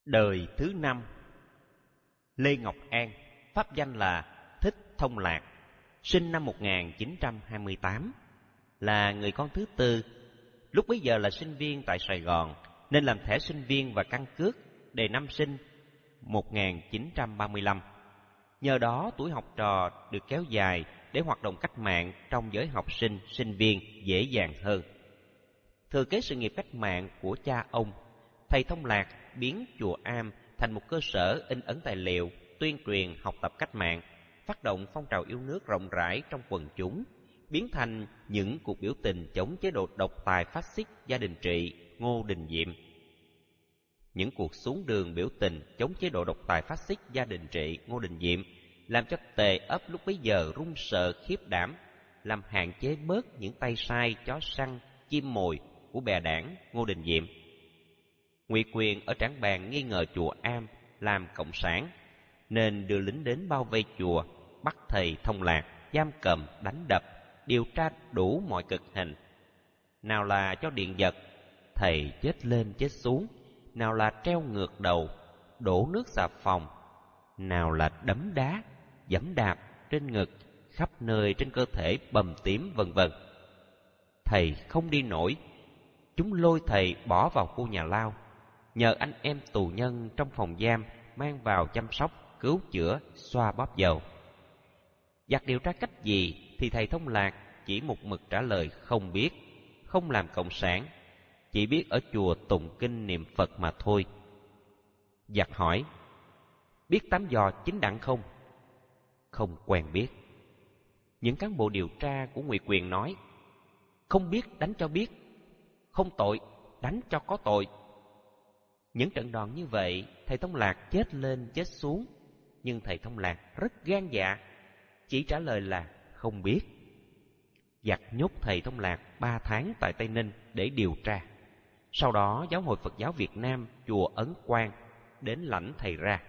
Đời thứ năm, Lê Ngọc An, pháp danh là Thích Thông Lạc, sinh năm 1928, là người con thứ tư. Lúc bấy giờ là sinh viên tại Sài Gòn, nên làm thẻ sinh viên và căn cước đề năm sinh 1935. Nhờ đó tuổi học trò được kéo dài để hoạt động cách mạng trong giới học sinh, sinh viên dễ dàng hơn. Thừa kế sự nghiệp cách mạng của cha ông, thầy Thông Lạc biến chùa Am thành một cơ sở in ấn tài liệu, tuyên truyền học tập cách mạng, phát động phong trào yêu nước rộng rãi trong quần chúng, biến thành những cuộc biểu tình chống chế độ độc tài phát xít gia đình trị Ngô Đình Diệm. Những cuộc xuống đường biểu tình chống chế độ độc tài phát xít gia đình trị Ngô Đình Diệm làm cho tề ấp lúc bấy giờ run sợ khiếp đảm, làm hạn chế bớt những tay sai chó săn, chim mồi của bè đảng Ngô Đình Diệm. Ngụy Quyền ở Trảng Bàng nghi ngờ chùa Am làm cộng sản, nên đưa lính đến bao vây chùa, bắt thầy Thông Lạc giam cầm, đánh đập, điều tra đủ mọi cực hình. Nào là cho điện giật, thầy chết lên chết xuống; nào là treo ngược đầu, đổ nước xà phòng; nào là đấm đá, giẫm đạp trên ngực, khắp nơi trên cơ thể bầm tím, vân vân. Thầy không đi nổi, chúng lôi thầy bỏ vào khu nhà lao, nhờ anh em tù nhân trong phòng giam mang vào chăm sóc, cứu chữa, xoa bóp dầu. Giặc điều tra cách gì thì thầy Thông Lạc chỉ một mực trả lời không biết, không làm cộng sản, chỉ biết ở chùa tụng kinh niệm Phật mà thôi. Giặc hỏi: biết tám giò chính đặng không? Không quen biết. Những cán bộ điều tra của Ngụy Quyền nói: không biết đánh cho biết, không tội đánh cho có tội. Những trận đòn như vậy, thầy Thông Lạc chết lên chết xuống, nhưng thầy Thông Lạc rất gan dạ, chỉ trả lời là không biết. Giặc nhốt thầy Thông Lạc 3 tháng tại Tây Ninh để điều tra. Sau đó Giáo hội Phật giáo Việt Nam chùa Ấn Quang đến lãnh thầy ra.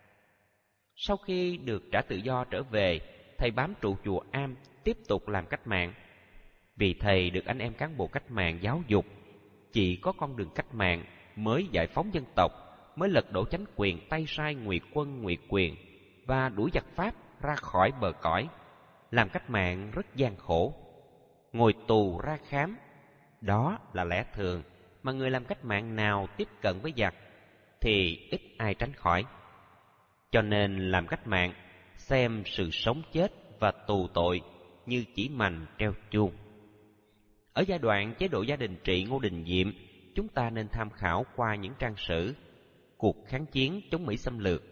Sau khi được trả tự do trở về, thầy bám trụ chùa Am tiếp tục làm cách mạng. Vì thầy được anh em cán bộ cách mạng giáo dục, chỉ có con đường cách mạng mới giải phóng dân tộc, mới lật đổ chánh quyền tay sai Ngụy Quân, Ngụy Quyền và đuổi giặc Pháp ra khỏi bờ cõi. Làm cách mạng rất gian khổ, ngồi tù ra khám, đó là lẽ thường mà người làm cách mạng nào tiếp cận với giặc thì ít ai tránh khỏi. Cho nên làm cách mạng xem sự sống chết và tù tội như chỉ mành treo chuông. Ở giai đoạn chế độ gia đình trị Ngô Đình Diệm, chúng ta nên tham khảo qua những trang sử cuộc kháng chiến chống Mỹ xâm lược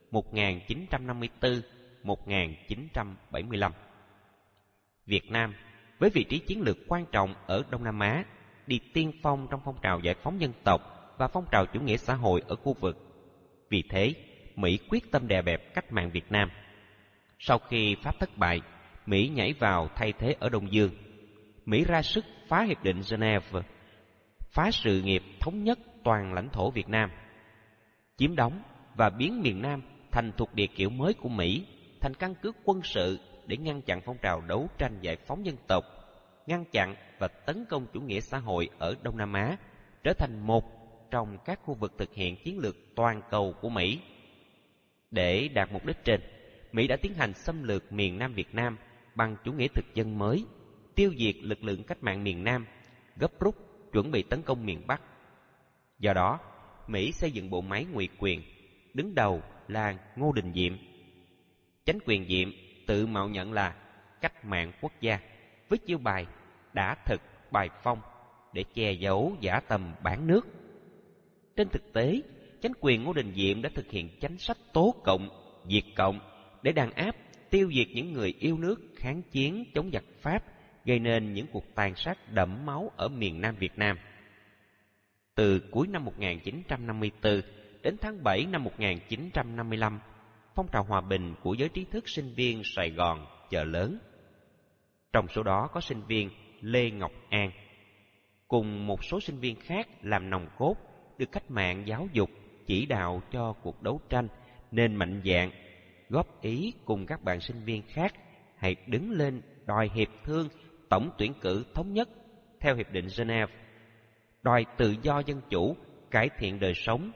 1954-1975. Việt Nam với vị trí chiến lược quan trọng ở Đông Nam Á, đi tiên phong trong phong trào giải phóng dân tộc và phong trào chủ nghĩa xã hội ở khu vực. Vì thế, Mỹ quyết tâm đè bẹp cách mạng Việt Nam. Sau khi Pháp thất bại, Mỹ nhảy vào thay thế ở Đông Dương. Mỹ ra sức phá Hiệp định Geneva, phá sự nghiệp thống nhất toàn lãnh thổ Việt Nam, chiếm đóng và biến miền Nam thành thuộc địa kiểu mới của Mỹ, thành căn cứ quân sự để ngăn chặn phong trào đấu tranh giải phóng dân tộc, ngăn chặn và tấn công chủ nghĩa xã hội ở Đông Nam Á, trở thành một trong các khu vực thực hiện chiến lược toàn cầu của Mỹ. Để đạt mục đích trên, Mỹ đã tiến hành xâm lược miền Nam Việt Nam bằng chủ nghĩa thực dân mới, tiêu diệt lực lượng cách mạng miền Nam, gấp rút chuẩn bị tấn công miền Bắc. Do đó, Mỹ xây dựng bộ máy Ngụy Quyền, đứng đầu là Ngô Đình Diệm. Chánh quyền Diệm tự mạo nhận là cách mạng quốc gia, với chiêu bài đã thực bài phong để che giấu dã tâm bán nước. Trên thực tế, chánh quyền Ngô Đình Diệm đã thực hiện chính sách tố cộng, diệt cộng để đàn áp, tiêu diệt những người yêu nước kháng chiến chống giặc Pháp, gây nên những cuộc tàn sát đẫm máu ở miền Nam Việt Nam. Từ cuối năm 1954 đến tháng 7 năm 1955, phong trào hòa bình của giới trí thức sinh viên Sài Gòn chợ lớn. Trong số đó có sinh viên Lê Ngọc An, cùng một số sinh viên khác làm nòng cốt, được cách mạng giáo dục, chỉ đạo cho cuộc đấu tranh, nên mạnh dạn góp ý cùng các bạn sinh viên khác hãy đứng lên đòi hiệp thương tổng tuyển cử thống nhất theo Hiệp định Geneva, đòi tự do dân chủ, cải thiện đời sống,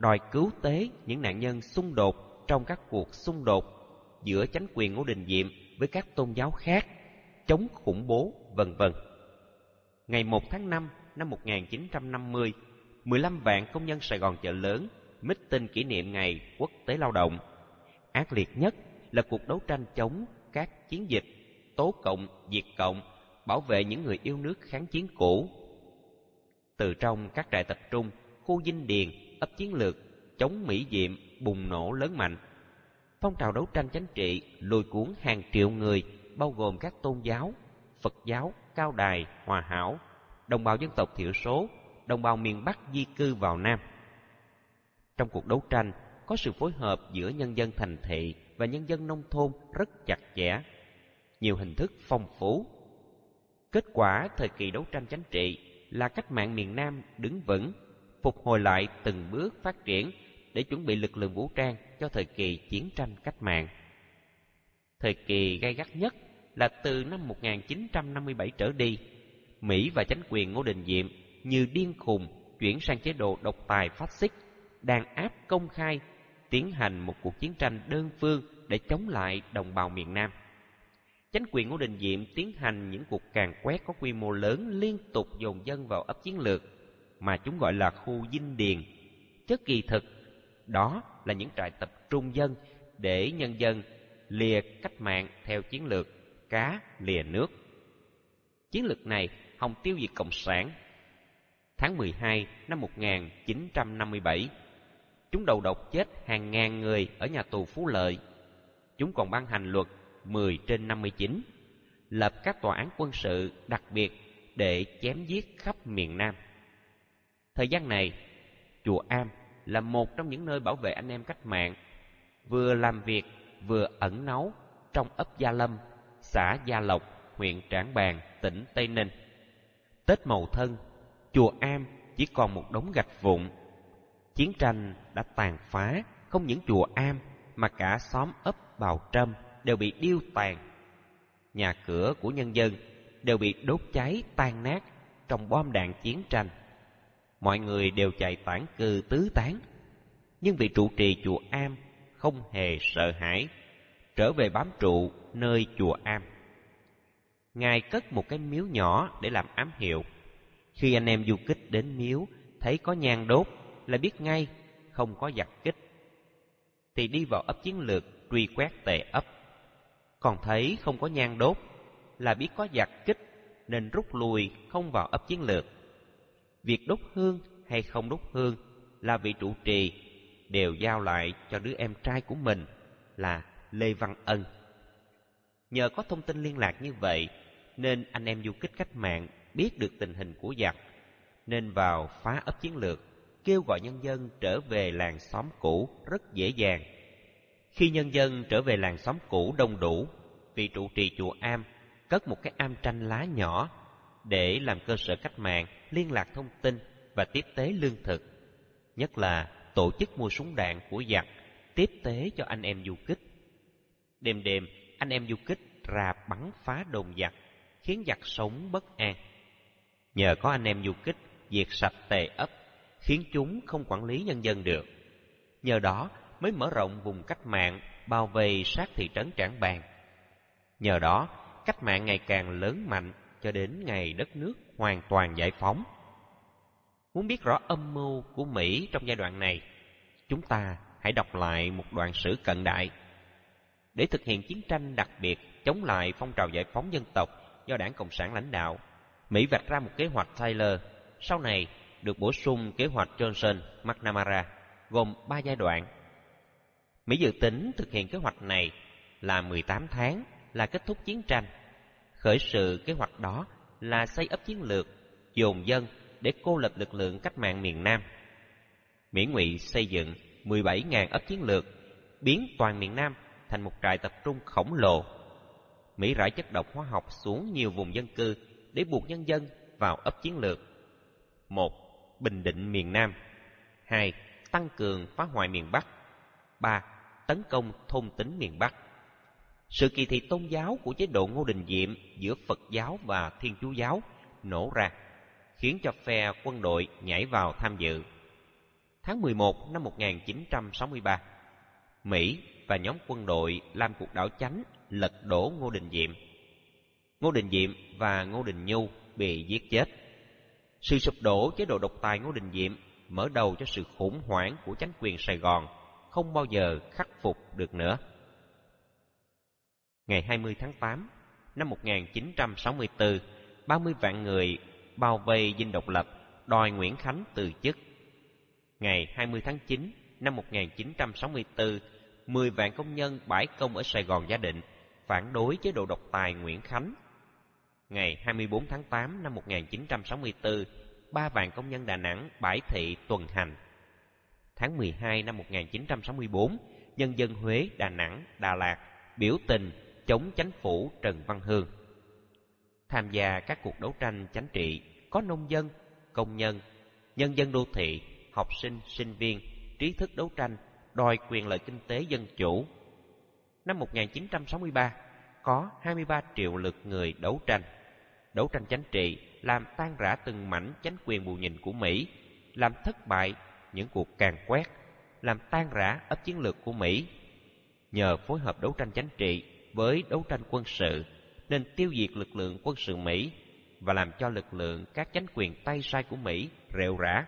đòi cứu tế những nạn nhân xung đột trong các cuộc xung đột giữa chánh quyền Ngô Đình Diệm với các tôn giáo khác, chống khủng bố, vân vân. Ngày 1 tháng 5 năm 1950, 15 vạn công nhân Sài Gòn Chợ Lớn meeting kỷ niệm Ngày Quốc tế Lao động. Ác liệt nhất là cuộc đấu tranh chống các chiến dịch tố cộng, diệt cộng, bảo vệ những người yêu nước kháng chiến cũ. Từ trong các trại tập trung, khu dinh điền, ấp chiến lược, chống Mỹ Diệm bùng nổ lớn mạnh. Phong trào đấu tranh chính trị lôi cuốn hàng triệu người, bao gồm các tôn giáo, Phật giáo, Cao Đài, Hòa Hảo, đồng bào dân tộc thiểu số, đồng bào miền Bắc di cư vào Nam. Trong cuộc đấu tranh, có sự phối hợp giữa nhân dân thành thị và nhân dân nông thôn rất chặt chẽ, nhiều hình thức phong phú. Kết quả thời kỳ đấu tranh chính trị là cách mạng miền Nam đứng vững, phục hồi lại từng bước phát triển để chuẩn bị lực lượng vũ trang cho thời kỳ chiến tranh cách mạng. Thời kỳ gay gắt nhất là từ năm 1957 trở đi. Mỹ và chính quyền Ngô Đình Diệm như điên khùng chuyển sang chế độ độc tài phát xít, đàn áp công khai, tiến hành một cuộc chiến tranh đơn phương để chống lại đồng bào miền Nam. Chính quyền Ngô Đình Diệm tiến hành những cuộc càn quét có quy mô lớn, liên tục dồn dân vào ấp chiến lược mà chúng gọi là khu dinh điền. Chứ kỳ thực đó là những trại tập trung dân để nhân dân lìa cách mạng theo chiến lược cá lìa nước. Chiến lược này hòng tiêu diệt cộng sản. Tháng 12 năm 1957, chúng đầu độc chết hàng ngàn người ở nhà tù Phú Lợi. Chúng còn ban hành luật 10/59, lập các tòa án quân sự đặc biệt để chém giết khắp miền Nam. Thời gian này, chùa Am là một trong những nơi bảo vệ anh em cách mạng, vừa làm việc vừa ẩn náu trong ấp Gia Lâm, xã Gia Lộc, huyện Trảng Bàng, tỉnh Tây Ninh. Tết Mậu Thân, chùa Am chỉ còn một đống gạch vụn. Chiến tranh đã tàn phá không những chùa Am mà cả xóm ấp Bào Trâm đều bị điêu tàn. Nhà cửa của nhân dân đều bị đốt cháy tan nát trong bom đạn chiến tranh. Mọi người đều chạy tản cư tứ tán. Nhưng vị trụ trì chùa Am không hề sợ hãi, trở về bám trụ nơi chùa Am. Ngài cất một cái miếu nhỏ để làm ám hiệu. Khi anh em du kích đến miếu thấy có nhang đốt là biết ngay không có giặc kích, thì đi vào ấp chiến lược truy quét tề ấp. Còn thấy không có nhang đốt là biết có giặc kích, nên rút lui không vào ấp chiến lược. Việc đốt hương hay không đốt hương là vị trụ trì đều giao lại cho đứa em trai của mình là Lê Văn Ân. Nhờ có thông tin liên lạc như vậy nên anh em du kích cách mạng biết được tình hình của giặc, nên vào phá ấp chiến lược, kêu gọi nhân dân trở về làng xóm cũ rất dễ dàng. Khi nhân dân trở về làng xóm cũ đông đủ, vị trụ trì chùa Am cất một cái am tranh lá nhỏ để làm cơ sở cách mạng, liên lạc thông tin và tiếp tế lương thực, nhất là tổ chức mua súng đạn của giặc, tiếp tế cho anh em du kích. Đêm đêm, anh em du kích ra bắn phá đồn giặc, khiến giặc sống bất an. Nhờ có anh em du kích diệt sạch tề ấp, khiến chúng không quản lý nhân dân được. Nhờ đó mới mở rộng vùng cách mạng, bao vây sát thị trấn Trảng Bàng. Nhờ đó, cách mạng ngày càng lớn mạnh cho đến ngày đất nước hoàn toàn giải phóng. Muốn biết rõ âm mưu của Mỹ trong giai đoạn này, chúng ta hãy đọc lại một đoạn sử cận đại. Để thực hiện chiến tranh đặc biệt chống lại phong trào giải phóng dân tộc do Đảng Cộng sản lãnh đạo, Mỹ vạch ra một kế hoạch Taylor, sau này được bổ sung kế hoạch Johnson-McNamara, gồm 3 giai đoạn. Mỹ dự tính thực hiện kế hoạch này là 18 tháng là kết thúc chiến tranh. Khởi sự kế hoạch đó là xây ấp chiến lược, dồn dân để cô lập lực lượng cách mạng miền Nam. Mỹ ngụy xây dựng 17.000 ấp chiến lược, biến toàn miền Nam thành một trại tập trung khổng lồ. Mỹ rải chất độc hóa học xuống nhiều vùng dân cư để buộc nhân dân vào ấp chiến lược. 1. Bình định miền Nam. 2. Tăng cường phá hoại miền Bắc. 3. Tấn công thôn tính miền Bắc. Sự kỳ thị tôn giáo của chế độ Ngô Đình Diệm giữa Phật giáo và Thiên Chúa giáo nổ ra, khiến cho phe quân đội nhảy vào tham dự. Tháng 11 năm 1963, Mỹ và nhóm quân đội làm cuộc đảo chánh lật đổ Ngô Đình Diệm. Ngô Đình Diệm và Ngô Đình Nhu bị giết chết. Sự sụp đổ chế độ độc tài Ngô Đình Diệm mở đầu cho sự khủng hoảng của chánh quyền Sài Gòn, không bao giờ khắc phục được nữa. Ngày 20 tháng 8 năm 1964, 30 vạn người bao vây Dinh Độc Lập, đòi Nguyễn Khánh từ chức. Ngày 20 tháng 9 năm 1964, 10 vạn công nhân bãi công ở Sài Gòn Gia Định phản đối chế độ độc tài Nguyễn Khánh. Ngày 24 tháng 8 năm 1964, 3 vạn công nhân Đà Nẵng bãi thị tuần hành. Tháng 12 năm 1964, nhân dân Huế, Đà Nẵng, Đà Lạt biểu tình chống chính phủ Trần Văn Hương. Tham gia các cuộc đấu tranh chính trị có nông dân, công nhân, nhân dân đô thị, học sinh, sinh viên, trí thức đấu tranh đòi quyền lợi kinh tế dân chủ. Năm 1963, có 23 triệu lượt người đấu tranh chính trị, làm tan rã từng mảnh chánh quyền bù nhìn của Mỹ, làm thất bại những cuộc càn quét, làm tan rã ấp chiến lược của Mỹ. Nhờ phối hợp đấu tranh chính trị với đấu tranh quân sự, nên tiêu diệt lực lượng quân sự Mỹ và làm cho lực lượng các chánh quyền tay sai của Mỹ rệu rã.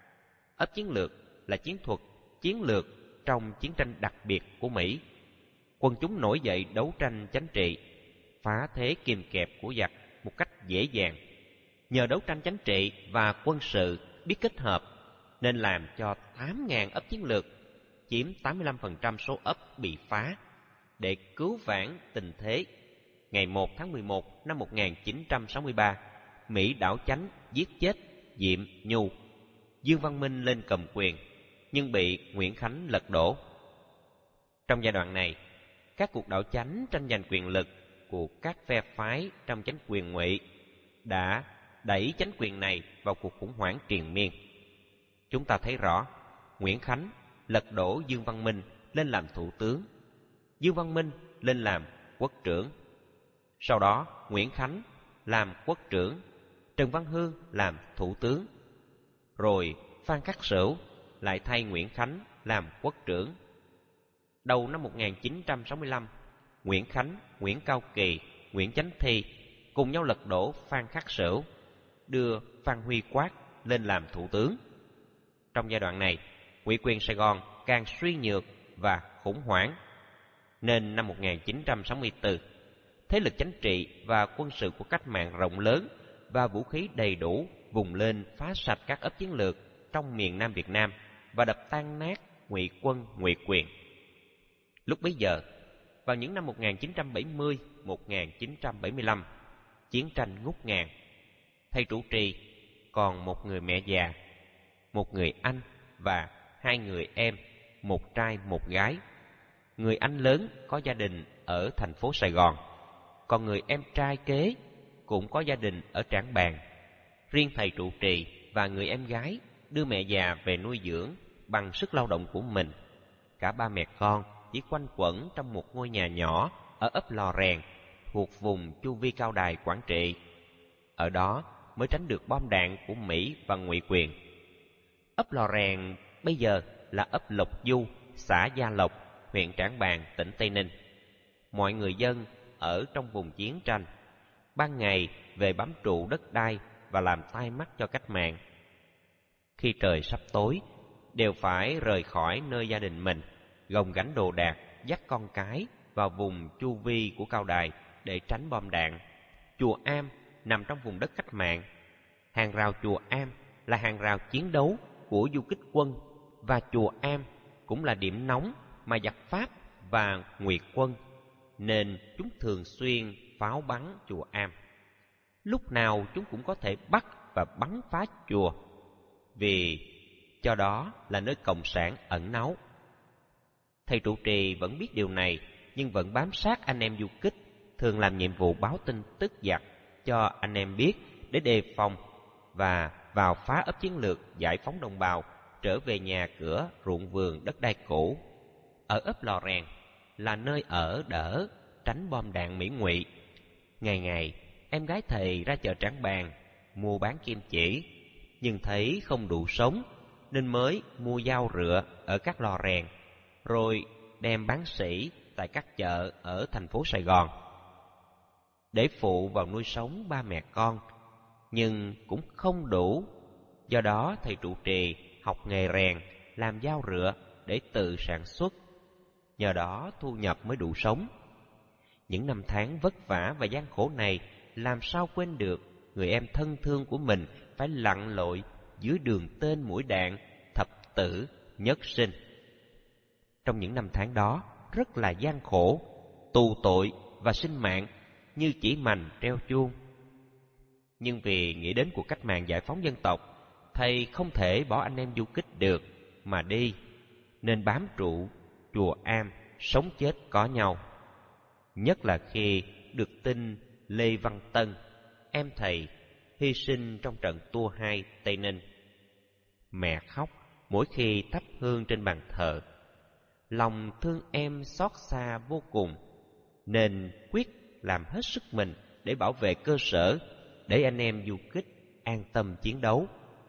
Ấp chiến lược là chiến thuật chiến lược trong chiến tranh đặc biệt của Mỹ. Quần chúng nổi dậy đấu tranh chính trị, phá thế kìm kẹp của giặc một cách dễ dàng. Nhờ đấu tranh chính trị và quân sự biết kết hợp, nên làm cho 8.000 ấp chiến lược, chiếm 85% số ấp bị phá. Để cứu vãn tình thế, ngày 1 tháng 11 năm 1963, Mỹ đảo chánh giết chết Diệm, Nhu. Dương Văn Minh lên cầm quyền, nhưng bị Nguyễn Khánh lật đổ. Trong giai đoạn này, các cuộc đảo chánh tranh giành quyền lực của các phe phái trong chánh quyền Ngụy đã đẩy chánh quyền này vào cuộc khủng hoảng triền miên. Chúng ta thấy rõ, Nguyễn Khánh lật đổ Dương Văn Minh lên làm thủ tướng, Dương Văn Minh lên làm quốc trưởng. Sau đó, Nguyễn Khánh làm quốc trưởng, Trần Văn Hương làm thủ tướng. Rồi Phan Khắc Sửu lại thay Nguyễn Khánh làm quốc trưởng. Đầu năm 1965, Nguyễn Khánh, Nguyễn Cao Kỳ, Nguyễn Chánh Thi cùng nhau lật đổ Phan Khắc Sửu, đưa Phan Huy Quát lên làm thủ tướng. Trong giai đoạn này, Ngụy quyền Sài Gòn càng suy nhược và khủng hoảng, nên năm 1964, thế lực chính trị và quân sự của cách mạng rộng lớn và vũ khí đầy đủ vùng lên phá sạch các ấp chiến lược trong miền Nam Việt Nam và đập tan nát Ngụy quân, Ngụy quyền. Lúc bấy giờ, vào những năm 1970-1975, chiến tranh ngút ngàn. Thầy trụ trì còn một người mẹ già, một người anh và 2 người em, một trai một gái. Người anh lớn có gia đình ở thành phố Sài Gòn, còn người em trai kế cũng có gia đình ở Trảng Bàng. Riêng thầy trụ trì và người em gái đưa mẹ già về nuôi dưỡng bằng sức lao động của mình. Cả ba mẹ con chỉ quanh quẩn trong một ngôi nhà nhỏ ở ấp Lò Rèn thuộc vùng chu vi Cao Đài, Quảng Trị. Ở đó mới tránh được bom đạn của Mỹ và Ngụy quyền. Ấp Lò Rèn bây giờ là ấp Lộc Du, xã Gia Lộc, huyện Trảng Bàng, tỉnh Tây Ninh. Mọi người dân ở trong vùng chiến tranh, ban ngày về bám trụ đất đai và làm tai mắt cho cách mạng. Khi trời sắp tối, đều phải rời khỏi nơi gia đình mình, gồng gánh đồ đạc, dắt con cái vào vùng chu vi của Cao Đài để tránh bom đạn. Chùa Am nằm trong vùng đất cách mạng. Hàng rào chùa Am là hàng rào chiến đấu của du kích quân, và chùa Am cũng là điểm nóng mà giặc Pháp và Ngụy quân, nên chúng thường xuyên pháo bắn chùa Am. Lúc nào chúng cũng có thể bắt và bắn phá chùa, vì cho đó là nơi cộng sản ẩn náu. Thầy trụ trì vẫn biết điều này, nhưng vẫn bám sát anh em du kích, thường làm nhiệm vụ báo tin tức giặc cho anh em biết để đề phòng và vào phá ấp chiến lược giải phóng đồng bào trở về nhà cửa, ruộng vườn, đất đai cũ. Ở ấp Lò Rèn là nơi ở đỡ, tránh bom đạn Mỹ Ngụy. Ngày ngày em gái thầy ra chợ Trảng Bàng mua bán kim chỉ, nhưng thấy không đủ sống, nên mới mua dao rựa ở các lò rèn, rồi đem bán sỉ tại các chợ ở thành phố Sài Gòn để phụ vào nuôi sống ba mẹ con, nhưng cũng không đủ. Do đó thầy trụ trì học nghề rèn, làm dao rựa để tự sản xuất, nhờ đó thu nhập mới đủ sống. Những năm tháng vất vả và gian khổ này làm sao quên được người em thân thương của mình phải lặn lội dưới đường tên mũi đạn, thập tử nhất sinh. Trong những năm tháng đó rất là gian khổ, tù tội và sinh mạng như chỉ mành treo chuông. Nhưng vì nghĩ đến cuộc cách mạng giải phóng dân tộc, thầy không thể bỏ anh em du kích được mà đi, nên bám trụ chùa Am, sống chết có nhau. Nhất là khi được tin Lê Văn Tân, em thầy, hy sinh trong trận Tua 2 Tây Ninh. Mẹ khóc mỗi khi thắp hương trên bàn thờ. Lòng thương em xót xa vô cùng, nên quyết làm hết sức mình để bảo vệ cơ sở, để anh em du kích an tâm chiến đấu.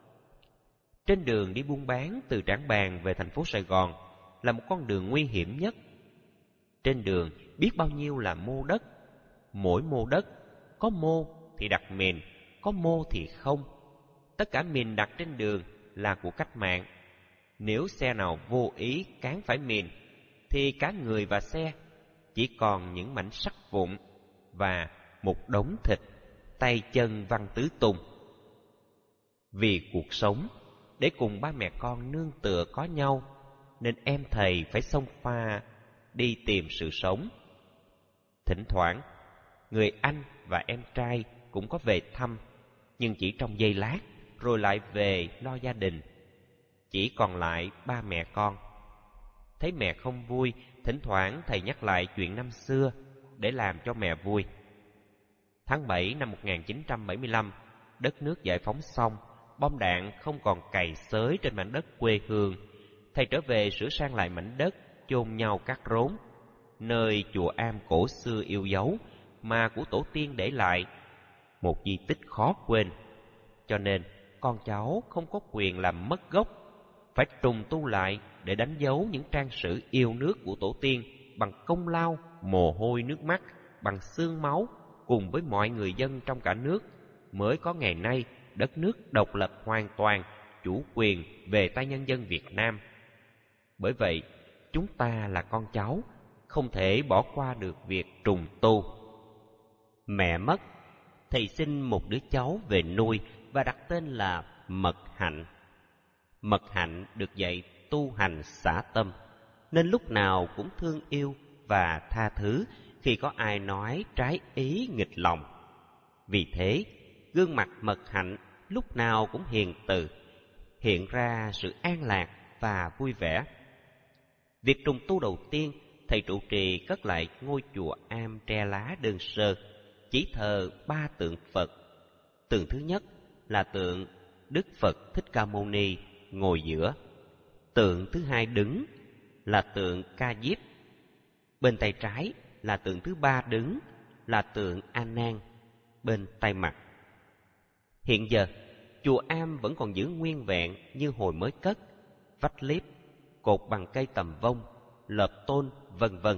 Trên đường đi buôn bán từ Trảng Bàng về thành phố Sài Gòn là một con đường nguy hiểm nhất. Trên đường biết bao nhiêu là mô đất. Mỗi mô đất, có mô thì đặt mìn, có mô thì không. Tất cả mìn đặt trên đường là của cách mạng. Nếu xe nào vô ý cán phải mìn, thì cả người và xe chỉ còn những mảnh sắt vụn và một đống thịt, tay chân văng tứ tung. Vì cuộc sống, để cùng ba mẹ con nương tựa có nhau, nên em thầy phải xông pha đi tìm sự sống. Thỉnh thoảng, người anh và em trai cũng có về thăm, nhưng chỉ trong giây lát rồi lại về lo gia đình. Chỉ còn lại ba mẹ con. Thấy mẹ không vui, thỉnh thoảng thầy nhắc lại chuyện năm xưa để làm cho mẹ vui. Tháng 7 năm 1975, đất nước giải phóng xong, bom đạn không còn cày xới trên mảnh đất quê hương. Thầy trở về sửa sang lại mảnh đất chôn nhau cắt rốn, nơi chùa Am cổ xưa yêu dấu mà của tổ tiên để lại, một di tích khó quên. Cho nên con cháu không có quyền làm mất gốc, phải trùng tu lại để đánh dấu những trang sử yêu nước của tổ tiên bằng công lao, mồ hôi nước mắt, bằng xương máu, cùng với mọi người dân trong cả nước, mới có ngày nay đất nước độc lập hoàn toàn, chủ quyền về tay nhân dân Việt Nam. Bởi vậy, chúng ta là con cháu, không thể bỏ qua được việc trùng tu. Mẹ mất, thầy sinh một đứa cháu về nuôi và đặt tên là Mật Hạnh. Mật Hạnh được dạy tu hành xả tâm, nên lúc nào cũng thương yêu và tha thứ khi có ai nói trái ý nghịch lòng. Vì thế, gương mặt Mật Hạnh lúc nào cũng hiền từ, hiện ra sự an lạc và vui vẻ. Việc trùng tu đầu tiên, thầy trụ trì cất lại ngôi chùa Am tre lá đơn sơ, chỉ thờ ba tượng Phật. Tượng thứ nhất là tượng Đức Phật Thích Ca Mâu Ni ngồi giữa. Tượng thứ hai đứng là tượng Ca Diếp. Bên tay trái là tượng thứ ba đứng là tượng A Nan bên tay mặt. Hiện giờ, chùa Am vẫn còn giữ nguyên vẹn như hồi mới cất, vách liếp, cột bằng cây tầm vông, lợp tôn, vân vân.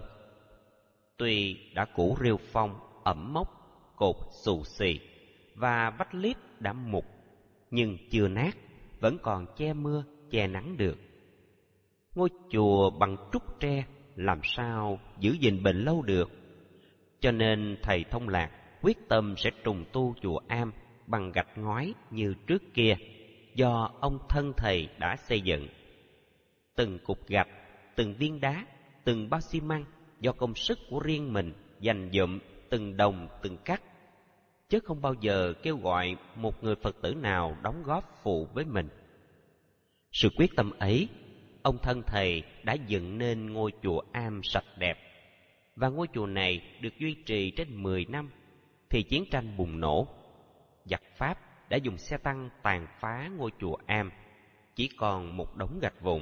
Tuy đã cũ rêu phong, ẩm mốc, cột xù xì và vách liếp đã mục, nhưng chưa nát, vẫn còn che mưa, che nắng được. Ngôi chùa bằng trúc tre làm sao giữ gìn bền lâu được. Cho nên thầy Thông Lạc quyết tâm sẽ trùng tu chùa Am bằng gạch ngói như trước kia, do ông thân thầy đã xây dựng. Từng cục gạch, từng viên đá, từng bao xi măng do công sức của riêng mình dành dụm từng đồng từng cắt, chứ không bao giờ kêu gọi một người Phật tử nào đóng góp phụ với mình. Sự quyết tâm ấy, ông thân thầy đã dựng nên ngôi chùa Am sạch đẹp. Và ngôi chùa này được duy trì trên 10 năm thì chiến tranh bùng nổ. Giặc Pháp đã dùng xe tăng tàn phá ngôi chùa Am, chỉ còn một đống gạch vụn.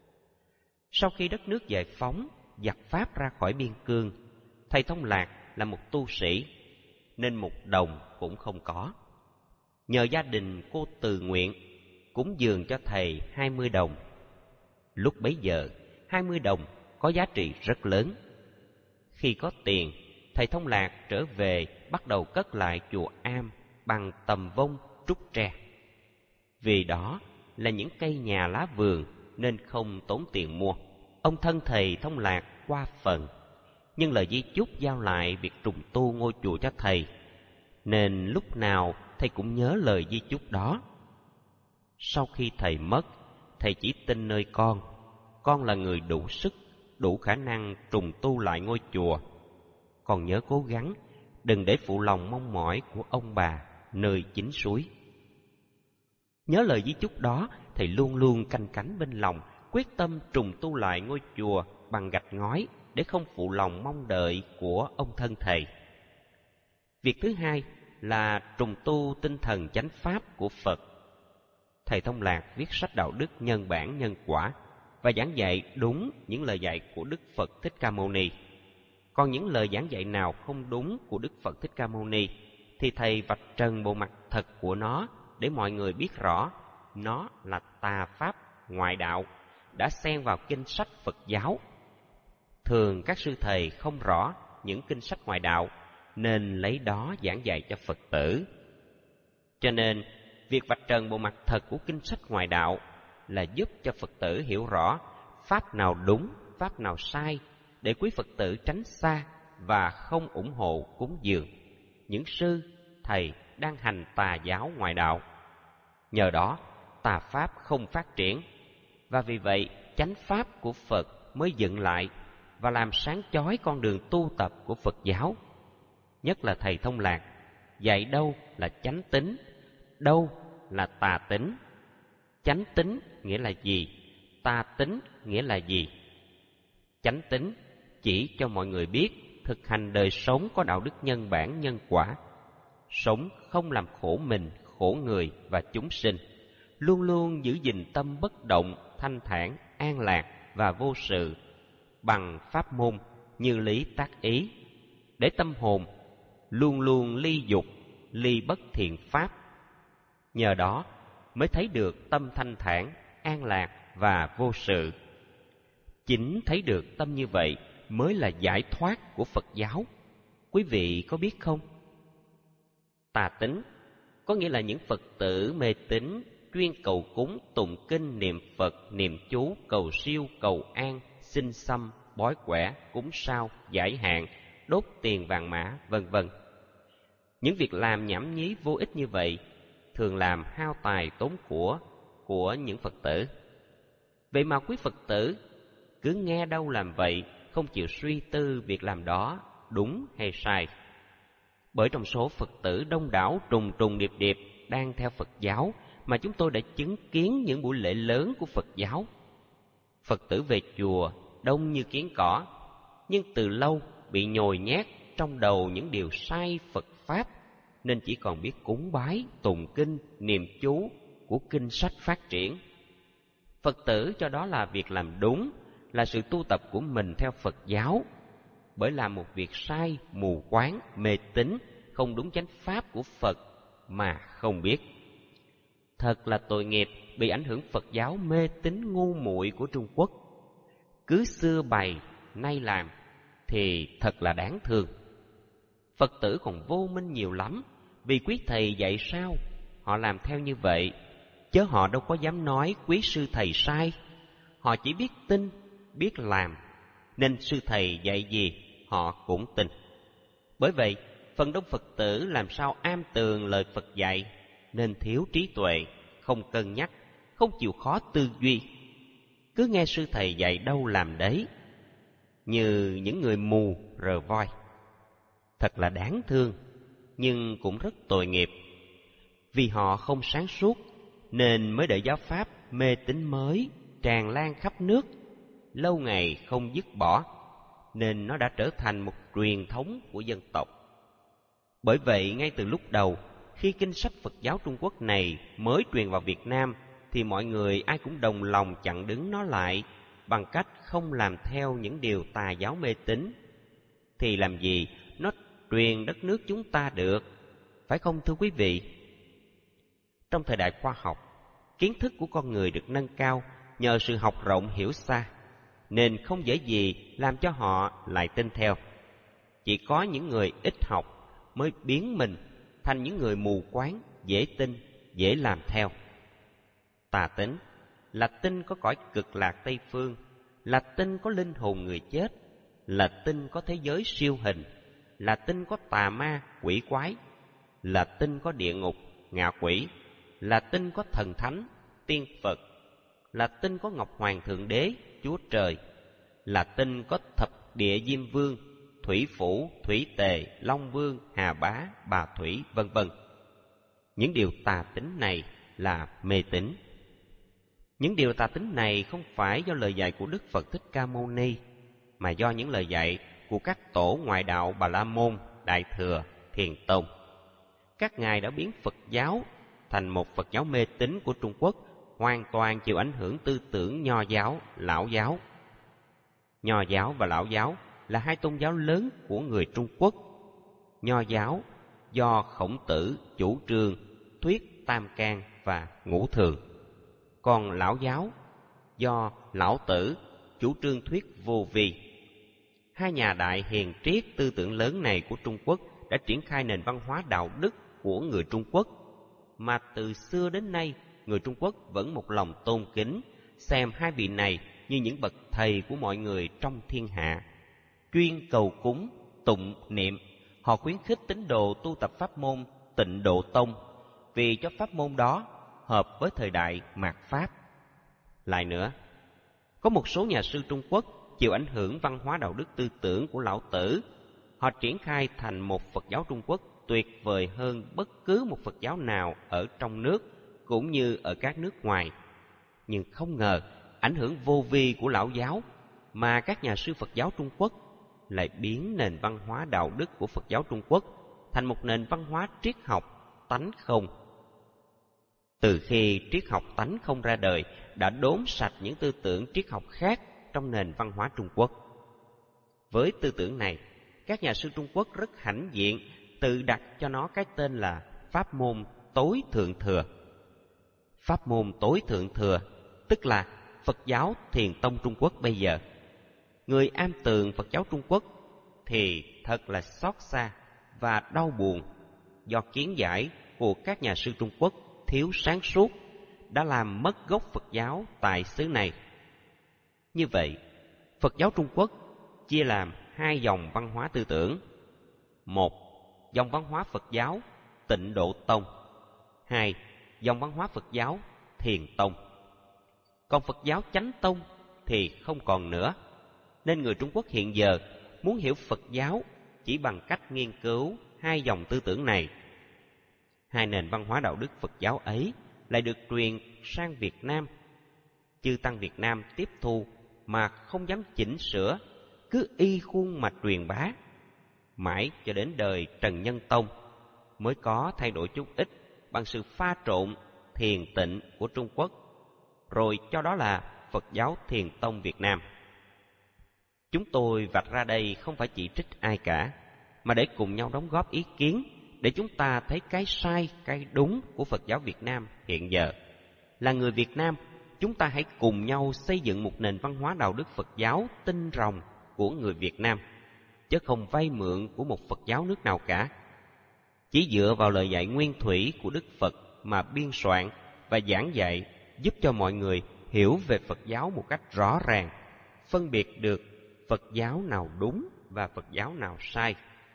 Sau khi đất nước giải phóng, giặc Pháp ra khỏi biên cương, thầy Thông Lạc là một tu sĩ, nên một đồng cũng không có. Nhờ gia đình cô tự nguyện, cúng dường cho thầy 20 đồng. Lúc bấy giờ, 20 đồng có giá trị rất lớn. Khi có tiền, thầy Thông Lạc trở về bắt đầu cất lại chùa am bằng tầm vông trúc tre. Vì đó là những cây nhà lá vườn nên không tốn tiền mua. Ông thân thầy Thông Lạc qua phần, nhưng lời di chúc giao lại việc trùng tu ngôi chùa cho thầy, nên lúc nào thầy cũng nhớ lời di chúc đó. Sau khi thầy mất, thầy chỉ tin nơi con là người đủ sức, đủ khả năng trùng tu lại ngôi chùa. Con nhớ cố gắng, đừng để phụ lòng mong mỏi của ông bà nơi chính suối. Nhớ lời di chúc đó, thầy luôn luôn canh cánh bên lòng, quyết tâm trùng tu lại ngôi chùa bằng gạch ngói để không phụ lòng mong đợi của ông thân thầy. Việc thứ hai là trùng tu tinh thần chánh pháp của Phật. Thầy Thông Lạc viết sách đạo đức nhân bản nhân quả và giảng dạy đúng những lời dạy của Đức Phật Thích Ca Mâu Ni. Còn những lời giảng dạy nào không đúng của Đức Phật Thích Ca Mâu Ni thì thầy vạch trần bộ mặt thật của nó để mọi người biết rõ nó là tà pháp ngoại đạo đã xen vào kinh sách Phật giáo. Thường các sư thầy không rõ những kinh sách ngoại đạo nên lấy đó giảng dạy cho Phật tử. Cho nên việc vạch trần bộ mặt thật của kinh sách ngoại đạo là giúp cho Phật tử hiểu rõ pháp nào đúng, pháp nào sai, để quý Phật tử tránh xa và không ủng hộ cúng dường những sư, thầy đang hành tà giáo ngoại đạo. Nhờ đó, tà pháp không phát triển, và vì vậy chánh pháp của Phật mới dựng lại và làm sáng chói con đường tu tập của Phật giáo. Nhất là thầy Thông Lạc dạy đâu là chánh tín, đâu là tà tín. Chánh tín nghĩa là gì? Tà tín nghĩa là gì? Chánh tín chỉ cho mọi người biết thực hành đời sống có đạo đức nhân bản nhân quả, sống không làm khổ mình, khổ người và chúng sinh, luôn luôn giữ gìn tâm bất động, thanh thản, an lạc và vô sự bằng pháp môn như lý tác ý, để tâm hồn luôn luôn ly dục, ly bất thiện pháp. Nhờ đó mới thấy được tâm thanh thản, an lạc và vô sự. Chính thấy được tâm như vậy mới là giải thoát của Phật giáo. Quý vị có biết không? Tà tín có nghĩa là những Phật tử mê tín, chuyên cầu cúng, tụng kinh, niệm Phật, niệm chú, cầu siêu, cầu an, xin xăm, bói quẻ, cúng sao, giải hạn, đốt tiền vàng mã, vân vân. Những việc làm nhảm nhí vô ích như vậy thường làm hao tài tốn của những Phật tử. Vậy mà quý Phật tử cứ nghe đâu làm vậy, không chịu suy tư việc làm đó đúng hay sai. Bởi trong số Phật tử đông đảo trùng trùng điệp điệp đang theo Phật giáo mà chúng tôi đã chứng kiến những buổi lễ lớn của Phật giáo. Phật tử về chùa đông như kiến cỏ, nhưng từ lâu bị nhồi nhét trong đầu những điều sai Phật Pháp, nên chỉ còn biết cúng bái, tụng kinh, niệm chú của kinh sách phát triển. Phật tử cho đó là việc làm đúng, là sự tu tập của mình theo Phật giáo. Bởi làm một việc sai, mù quáng, mê tín, không đúng chánh pháp của Phật mà không biết. Thật là tội nghiệp bị ảnh hưởng Phật giáo mê tín ngu muội của Trung Quốc. Cứ xưa bày, nay làm thì thật là đáng thương. Phật tử còn vô minh nhiều lắm, vì quý thầy dạy sao họ làm theo như vậy, chứ họ đâu có dám nói quý sư thầy sai. Họ chỉ biết tin, biết làm, nên sư thầy dạy gì họ cũng tin. Bởi vậy, phần đông Phật tử làm sao am tường lời Phật dạy, nên thiếu trí tuệ, không cân nhắc, không chịu khó tư duy, cứ nghe sư thầy dạy đâu làm đấy, như những người mù rờ voi. Thật là đáng thương, nhưng cũng rất tội nghiệp. Vì họ không sáng suốt, nên mới để giáo pháp mê tín mới tràn lan khắp nước, lâu ngày không dứt bỏ, nên nó đã trở thành một truyền thống của dân tộc. Bởi vậy, ngay từ lúc đầu, khi kinh sách Phật giáo Trung Quốc này mới truyền vào Việt Nam, thì mọi người ai cũng đồng lòng chặn đứng nó lại bằng cách không làm theo những điều tà giáo mê tín. Thì làm gì nó truyền đất nước chúng ta được, phải không thưa quý vị? Trong thời đại khoa học, Kiến thức của con người được nâng cao nhờ sự học rộng hiểu xa, nên không dễ gì làm cho họ lại tin theo. Chỉ có những người ít học mới biến mình thành những người mù quáng, dễ tin, dễ làm theo. Tà tính là tin có cõi cực lạc Tây Phương, là tin có linh hồn người chết, là tin có thế giới siêu hình, là tin có tà ma, quỷ quái, là tin có địa ngục, ngạ quỷ, là tin có thần thánh, tiên Phật, là tin có Ngọc Hoàng Thượng Đế, Chúa Trời, là tin có thập địa Diêm Vương, Thủy Phủ, Thủy Tề, Long Vương, Hà Bá, Bà Thủy, vân vân. Những điều tà tính này là mê tín. Những điều tà tính này không phải do lời dạy của Đức Phật Thích Ca Mâu Ni, mà do những lời dạy của các tổ ngoại đạo Bà La Môn, Đại Thừa, Thiền Tông. Các ngài đã biến Phật giáo thành một Phật giáo mê tín của Trung Quốc, hoàn toàn chịu ảnh hưởng tư tưởng Nho giáo, Lão giáo. Nho giáo và Lão giáo là hai tôn giáo lớn của người Trung Quốc. Nho giáo do Khổng Tử chủ trương thuyết tam can và ngũ thường, còn Lão giáo do Lão Tử chủ trương thuyết vô vi. Hai nhà đại hiền triết tư tưởng lớn này của Trung Quốc đã triển khai nền văn hóa đạo đức của người Trung Quốc, mà từ xưa đến nay người Trung Quốc vẫn một lòng tôn kính, xem hai vị này như những bậc thầy của mọi người trong thiên hạ. Chuyên cầu cúng, tụng niệm, họ khuyến khích tín đồ tu tập pháp môn Tịnh Độ Tông, vì cho pháp môn đó hợp với thời đại mạt Pháp. Lại nữa, có một số nhà sư Trung Quốc chịu ảnh hưởng văn hóa đạo đức tư tưởng của Lão Tử. Họ triển khai thành một Phật giáo Trung Quốc tuyệt vời hơn bất cứ một Phật giáo nào ở trong nước cũng như ở các nước ngoài. Nhưng không ngờ ảnh hưởng vô vi của Lão giáo mà các nhà sư Phật giáo Trung Quốc lại biến nền văn hóa đạo đức của Phật giáo Trung Quốc thành một nền văn hóa triết học tánh không. Từ khi triết học tánh không ra đời, đã đốn sạch những tư tưởng triết học khác trong nền văn hóa Trung Quốc. Với tư tưởng này, các nhà sư Trung Quốc rất hãnh diện tự đặt cho nó cái tên là pháp môn tối thượng thừa. Pháp môn tối thượng thừa tức là Phật giáo Thiền Tông Trung Quốc bây giờ. Người am tường Phật giáo Trung Quốc thì thật là xót xa và đau buồn do kiến giải của các nhà sư Trung Quốc thiếu sáng suốt đã làm mất gốc Phật giáo tại xứ này. Như vậy, Phật giáo Trung Quốc chia làm hai dòng văn hóa tư tưởng. Một, dòng văn hóa Phật giáo Tịnh Độ Tông. Hai, dòng văn hóa Phật giáo Thiền Tông. Còn Phật giáo Chánh Tông thì không còn nữa, nên người Trung Quốc hiện giờ muốn hiểu Phật giáo chỉ bằng cách nghiên cứu hai dòng tư tưởng này. Hai nền văn hóa đạo đức Phật giáo ấy lại được truyền sang Việt Nam. Chư tăng Việt Nam tiếp thu mà không dám chỉnh sửa, cứ y khuôn mà truyền bá. Mãi cho đến đời Trần Nhân Tông mới có thay đổi chút ít bằng sự pha trộn thiền tịnh của Trung Quốc, rồi cho đó là Phật giáo Thiền Tông Việt Nam. Chúng tôi vạch ra đây không phải chỉ trích ai cả, mà để cùng nhau đóng góp ý kiến, để chúng ta thấy cái sai, cái đúng của Phật giáo Việt Nam hiện giờ. Là người Việt Nam, chúng ta hãy cùng nhau xây dựng một nền văn hóa đạo đức Phật giáo tinh rồng của người Việt Nam, chứ không vay mượn của một Phật giáo nước nào cả. Chỉ dựa vào lời dạy nguyên thủy của Đức Phật mà biên soạn và giảng dạy giúp cho mọi người hiểu về Phật giáo một cách rõ ràng, phân biệt được Phật giáo nào đúng và Phật giáo nào sai.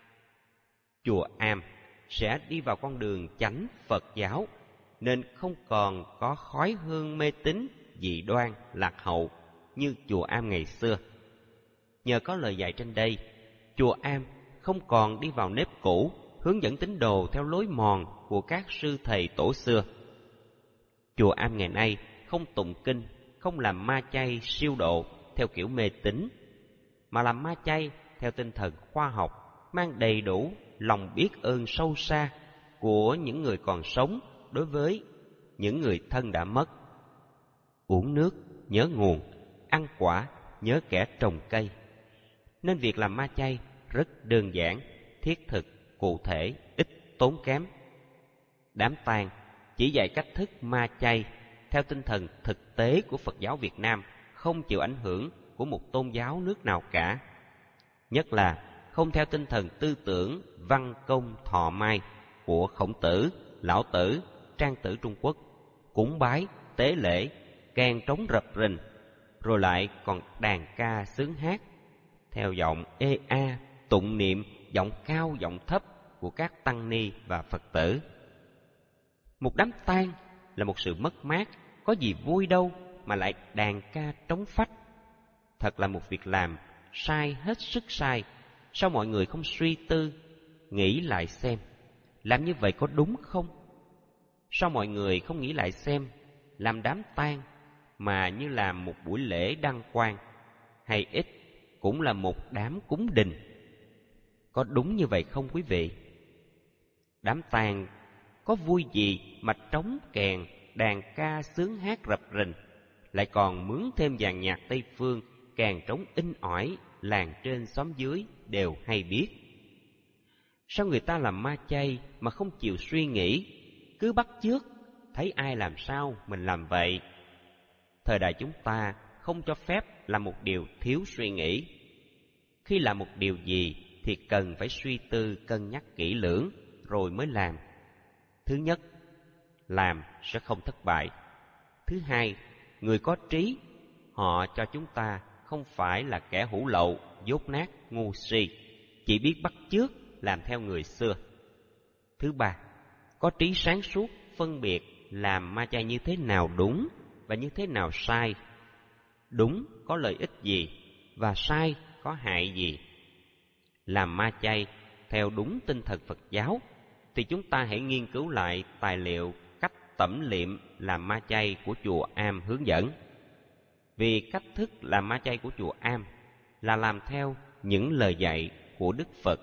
Chùa Am sẽ đi vào con đường chánh Phật giáo, nên không còn có khói hương mê tín, dị đoan, lạc hậu như chùa Am ngày xưa. Nhờ có lời dạy trên đây, chùa Am không còn đi vào nếp cũ, hướng dẫn tín đồ theo lối mòn của các sư thầy tổ xưa. Chùa Am ngày nay không tụng kinh, không làm ma chay siêu độ theo kiểu mê tín, mà làm ma chay theo tinh thần khoa học, mang đầy đủ lòng biết ơn sâu xa của những người còn sống đối với những người thân đã mất. Uống nước nhớ nguồn, ăn quả nhớ kẻ trồng cây. Nên việc làm ma chay rất đơn giản, thiết thực, cụ thể, ít tốn kém. Đám tang chỉ dạy cách thức ma chay theo tinh thần thực tế của Phật giáo Việt Nam, không chịu ảnh hưởng của một tôn giáo nước nào cả. Nhất là không theo tinh thần tư tưởng văn công thọ mai của Khổng Tử, Lão Tử, Trang Tử Trung Quốc, cúng bái, tế lễ, kèn trống rập rình, rồi lại còn đàn ca xướng hát, theo giọng ê a, tụng niệm, giọng cao giọng thấp của các tăng ni và Phật tử. Một đám tang là một sự mất mát, có gì vui đâu mà lại đàn ca trống phách. Thật là một việc làm sai hết sức sai. Sao mọi người không suy tư, nghĩ lại xem, làm như vậy có đúng không? Sao mọi người không nghĩ lại xem, làm đám tang mà như làm một buổi lễ đăng quang, hay ít cũng là một đám cúng đình? Có đúng như vậy không quý vị? Đám tang có vui gì mà trống kèn, đàn ca xướng hát rập rình, lại còn mướn thêm dàn nhạc Tây Phương, càng trống in ỏi, làng trên xóm dưới đều hay biết. Sao người ta làm ma chay mà không chịu suy nghĩ, cứ bắt chước, thấy ai làm sao mình làm vậy? Thời đại chúng ta không cho phép làm một điều thiếu suy nghĩ. Khi làm một điều gì thì cần phải suy tư cân nhắc kỹ lưỡng rồi mới làm. Thứ nhất, làm sẽ không thất bại. Thứ hai, người có trí, họ cho chúng ta không phải là kẻ hủ lậu, dốt nát, ngu si, chỉ biết bắt chước làm theo người xưa. Thứ ba, có trí sáng suốt phân biệt làm ma chay như thế nào đúng và như thế nào sai. Đúng có lợi ích gì và sai có hại gì. Làm ma chay theo đúng tinh thần Phật giáo thì chúng ta hãy nghiên cứu lại tài liệu cách tẩm liệm làm ma chay của chùa Am hướng dẫn. Vì cách thức làm ma chay của chùa Am là làm theo những lời dạy của Đức Phật.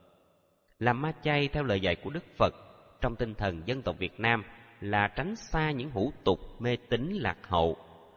Làm ma chay theo lời dạy của Đức Phật trong tinh thần dân tộc Việt Nam là tránh xa những hủ tục mê tín lạc hậu.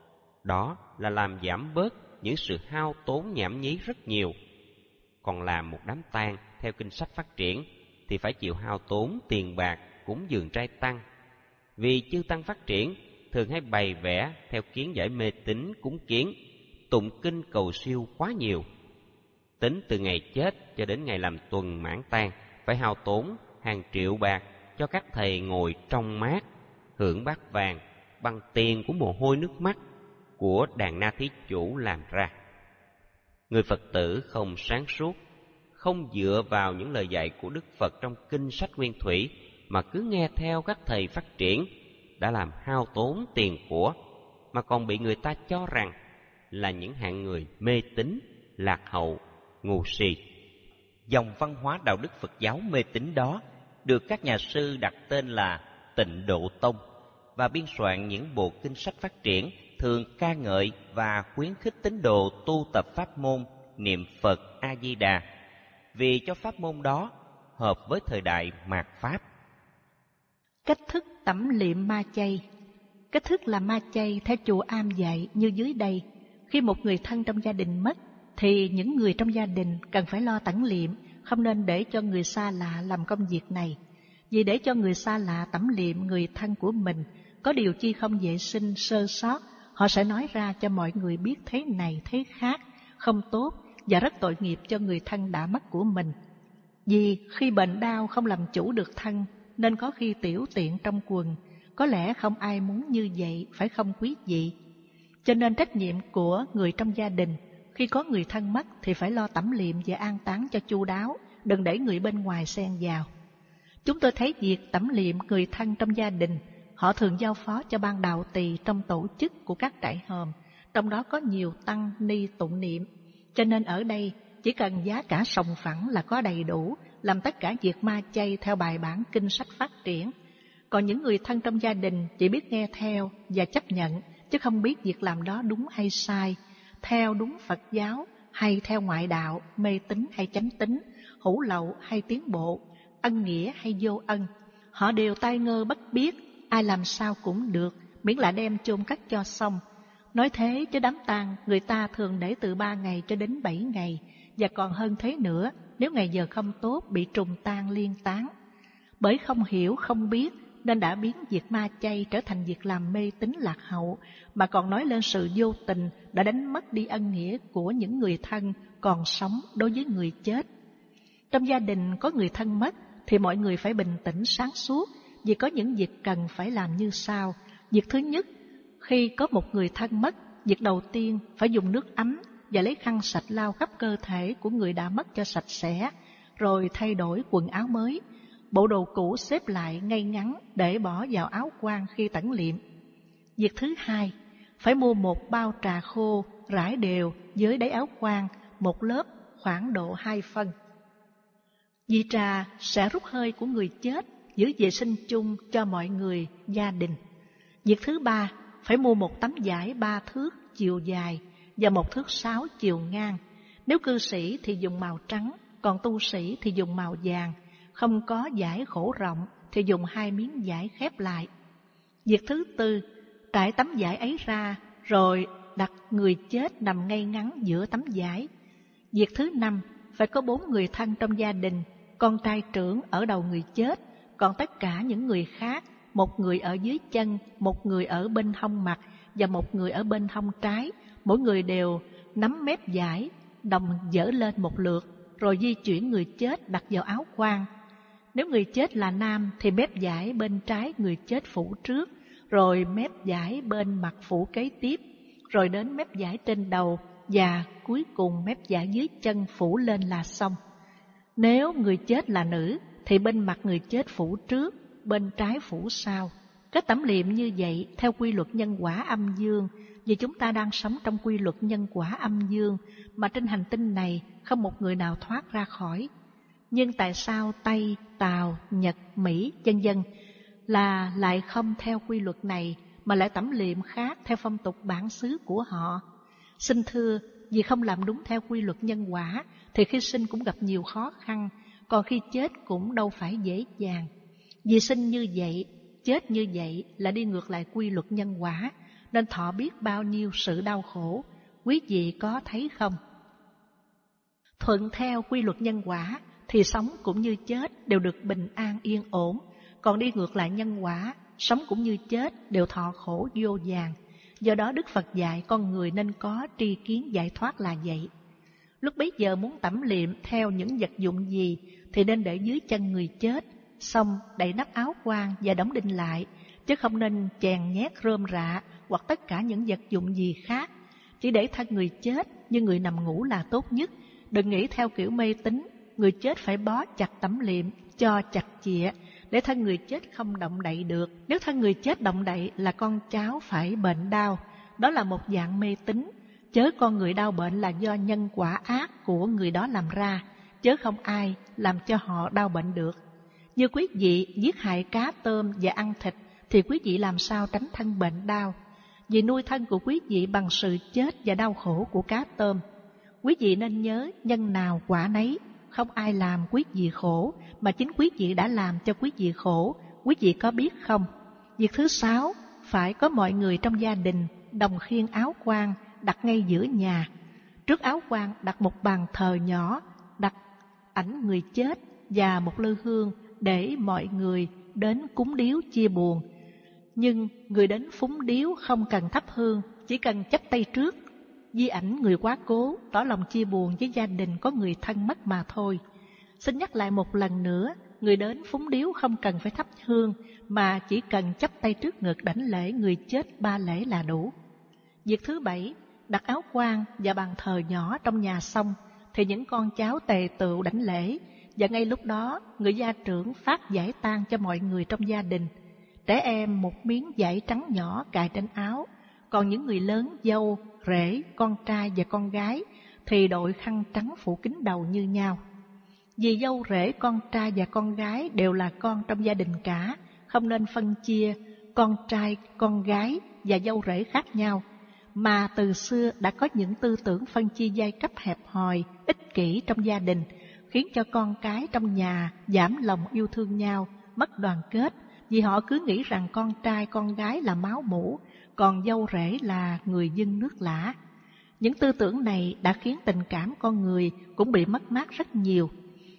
Đó là làm giảm bớt những sự hao tốn nhảm nhí rất nhiều. Còn làm một đám tang theo kinh sách phát triển thì phải chịu hao tốn tiền bạc cúng dường trai tăng. Vì chư tăng phát triển thường hay bày vẽ theo kiến giải mê tín cúng kiến, tụng kinh cầu siêu quá nhiều. Tính từ ngày chết cho đến ngày làm tuần mãn tang phải hao tốn hàng triệu bạc cho các thầy ngồi trong mát, hưởng bát vàng bằng tiền của mồ hôi nước mắt của đàn na thí chủ làm ra. Người Phật tử không sáng suốt, không dựa vào những lời dạy của Đức Phật trong kinh sách nguyên thủy mà cứ nghe theo các thầy phát triển, đã làm hao tốn tiền của, mà còn bị người ta cho rằng là những hạng người mê tín, lạc hậu, ngu si. Dòng văn hóa đạo đức Phật giáo mê tín đó được các nhà sư đặt tên là Tịnh Độ Tông và biên soạn những bộ kinh sách phát triển thường ca ngợi và khuyến khích tín đồ tu tập pháp môn niệm Phật A Di Đà, vì cho pháp môn đó hợp với thời đại mạt Pháp. Cách thức tẩm liệm ma chay. Cách thức làm ma chay theo chùa Am dạy như dưới đây. Khi một người thân trong gia đình mất, thì những người trong gia đình cần phải lo tẩm liệm, không nên để cho người xa lạ làm công việc này. Vì để cho người xa lạ tẩm liệm người thân của mình, có điều chi không vệ sinh sơ sót, họ sẽ nói ra cho mọi người biết thế này thế khác, không tốt và rất tội nghiệp cho người thân đã mất của mình. Vì khi bệnh đau không làm chủ được thân, nên có khi tiểu tiện trong quần. Có lẽ không ai muốn như vậy, phải không quý vị? Cho nên trách nhiệm của người trong gia đình, khi có người thân mất thì phải lo tẩm liệm và an táng cho chu đáo, đừng để người bên ngoài xen vào. Chúng tôi thấy việc tẩm liệm người thân trong gia đình, họ thường giao phó cho ban đạo tỳ trong tổ chức của các trại hòm, trong đó có nhiều tăng ni tụng niệm. Cho nên ở đây chỉ cần giá cả sòng phẳng là có đầy đủ, làm tất cả việc ma chay theo bài bản kinh sách phát triển. Còn những người thân trong gia đình chỉ biết nghe theo và chấp nhận, chứ không biết việc làm đó đúng hay sai, theo đúng Phật giáo hay theo ngoại đạo, mê tín hay chánh tín, hữu lậu hay tiến bộ, ân nghĩa hay vô ân. Họ đều tai ngơ bất biết, ai làm sao cũng được, miễn là đem chôn cất cho xong. Nói thế chứ đám tang người ta thường để từ 3 ngày cho đến 7 ngày, và còn hơn thế nữa nếu ngày giờ không tốt bị trùng tang liên tán. Bởi không hiểu không biết nên đã biến việc ma chay trở thành việc làm mê tín lạc hậu, mà còn nói lên sự vô tình đã đánh mất đi ân nghĩa của những người thân còn sống đối với người chết. Trong gia đình có người thân mất thì mọi người phải bình tĩnh sáng suốt, vì có những việc cần phải làm như sau. Việc thứ nhất, khi có một người thân mất, việc đầu tiên phải dùng nước ấm và lấy khăn sạch lau khắp cơ thể của người đã mất cho sạch sẽ, rồi thay đổi quần áo mới. Bộ đồ cũ xếp lại ngay ngắn để bỏ vào áo quan khi tẩn liệm. Việc thứ hai, phải mua một bao trà khô rải đều dưới đáy áo quan, một lớp khoảng độ 2 phân. Vì trà sẽ rút hơi của người chết, giữ vệ sinh chung cho mọi người, gia đình. Việc thứ ba, phải mua một tấm vải 3 thước chiều dài và 1 thước 6 chiều ngang. Nếu cư sĩ thì dùng màu trắng, còn tu sĩ thì dùng màu vàng. Không có vải khổ rộng thì dùng 2 miếng vải khép lại. Việc thứ tư, trải tấm vải ấy ra rồi đặt người chết nằm ngay ngắn giữa tấm vải. Việc thứ năm, phải có 4 người thân trong gia đình, con trai trưởng ở đầu người chết, còn tất cả những người khác, một người ở dưới chân, một người ở bên hông mặt và một người ở bên hông trái, mỗi người đều nắm mép vải, đồng dỡ lên một lượt, rồi di chuyển người chết đặt vào áo quan. Nếu người chết là nam thì mép vải bên trái người chết phủ trước, rồi mép vải bên mặt phủ kế tiếp, rồi đến mép vải trên đầu và cuối cùng mép vải dưới chân phủ lên là xong. Nếu người chết là nữ thì bên mặt người chết phủ trước, bên trái phủ sau. Cách tẩm liệm như vậy theo quy luật nhân quả âm dương, vì chúng ta đang sống trong quy luật nhân quả âm dương mà trên hành tinh này không một người nào thoát ra khỏi. Nhưng tại sao Tây, Tàu, Nhật, Mỹ, vân vân là lại không theo quy luật này mà lại tẩm liệm khác theo phong tục bản xứ của họ? Xin thưa, vì không làm đúng theo quy luật nhân quả thì khi sinh cũng gặp nhiều khó khăn, còn khi chết cũng đâu phải dễ dàng. Vì sinh như vậy, chết như vậy là đi ngược lại quy luật nhân quả, nên thọ biết bao nhiêu sự đau khổ. Quý vị có thấy không? Thuận theo quy luật nhân quả thì sống cũng như chết đều được bình an yên ổn, còn đi ngược lại nhân quả, sống cũng như chết đều thọ khổ vô vàn. Do đó Đức Phật dạy con người nên có tri kiến giải thoát là vậy. Lúc bấy giờ muốn tẩm liệm theo những vật dụng gì thì nên để dưới chân người chết, xong đậy nắp áo quan và đóng đinh lại, chứ không nên chèn nhét rơm rạ hoặc tất cả những vật dụng gì khác. Chỉ để thân người chết như người nằm ngủ là tốt nhất. Đừng nghĩ theo kiểu mê tín, người chết phải bó chặt tẩm liệm cho chặt chịa để thân người chết không động đậy được. Nếu thân người chết động đậy là con cháu phải bệnh đau, đó là một dạng mê tín. Chớ con người đau bệnh là do nhân quả ác của người đó làm ra, chớ không ai làm cho họ đau bệnh được. Như quý vị giết hại cá tôm và ăn thịt thì quý vị làm sao tránh thân bệnh đau? Vì nuôi thân của quý vị bằng sự chết và đau khổ của cá tôm. Quý vị nên nhớ nhân nào quả nấy, không ai làm quý vị khổ mà chính quý vị đã làm cho quý vị khổ. Quý vị có biết không? Việc thứ 6, phải có mọi người trong gia đình đồng khiêng áo quan đặt ngay giữa nhà. Trước áo quan đặt một bàn thờ nhỏ, đặt ảnh người chết và một lư hương để mọi người đến cúng điếu chia buồn. Nhưng người đến phúng điếu không cần thắp hương, chỉ cần chắp tay trước, di ảnh người quá cố, tỏ lòng chia buồn với gia đình có người thân mất mà thôi. Xin nhắc lại một lần nữa, người đến phúng điếu không cần phải thắp hương, mà chỉ cần chắp tay trước ngực đảnh lễ người chết 3 lễ là đủ. Việc thứ 7, đặt áo quan và bàn thờ nhỏ trong nhà xong, thì những con cháu tề tựu đảnh lễ, và ngay lúc đó người gia trưởng phát giải tang cho mọi người trong gia đình. Trẻ em một miếng vải trắng nhỏ cài trên áo, còn những người lớn, dâu, rể, con trai và con gái thì đội khăn trắng phủ kín đầu như nhau. Vì dâu rể, con trai và con gái đều là con trong gia đình cả, không nên phân chia con trai, con gái và dâu rể khác nhau. Mà từ xưa đã có những tư tưởng phân chia giai cấp hẹp hòi, ích kỷ trong gia đình, khiến cho con cái trong nhà giảm lòng yêu thương nhau, mất đoàn kết, vì họ cứ nghĩ rằng con trai con gái là máu mủ, còn dâu rể là người dân nước lã. Những tư tưởng này đã khiến tình cảm con người cũng bị mất mát rất nhiều.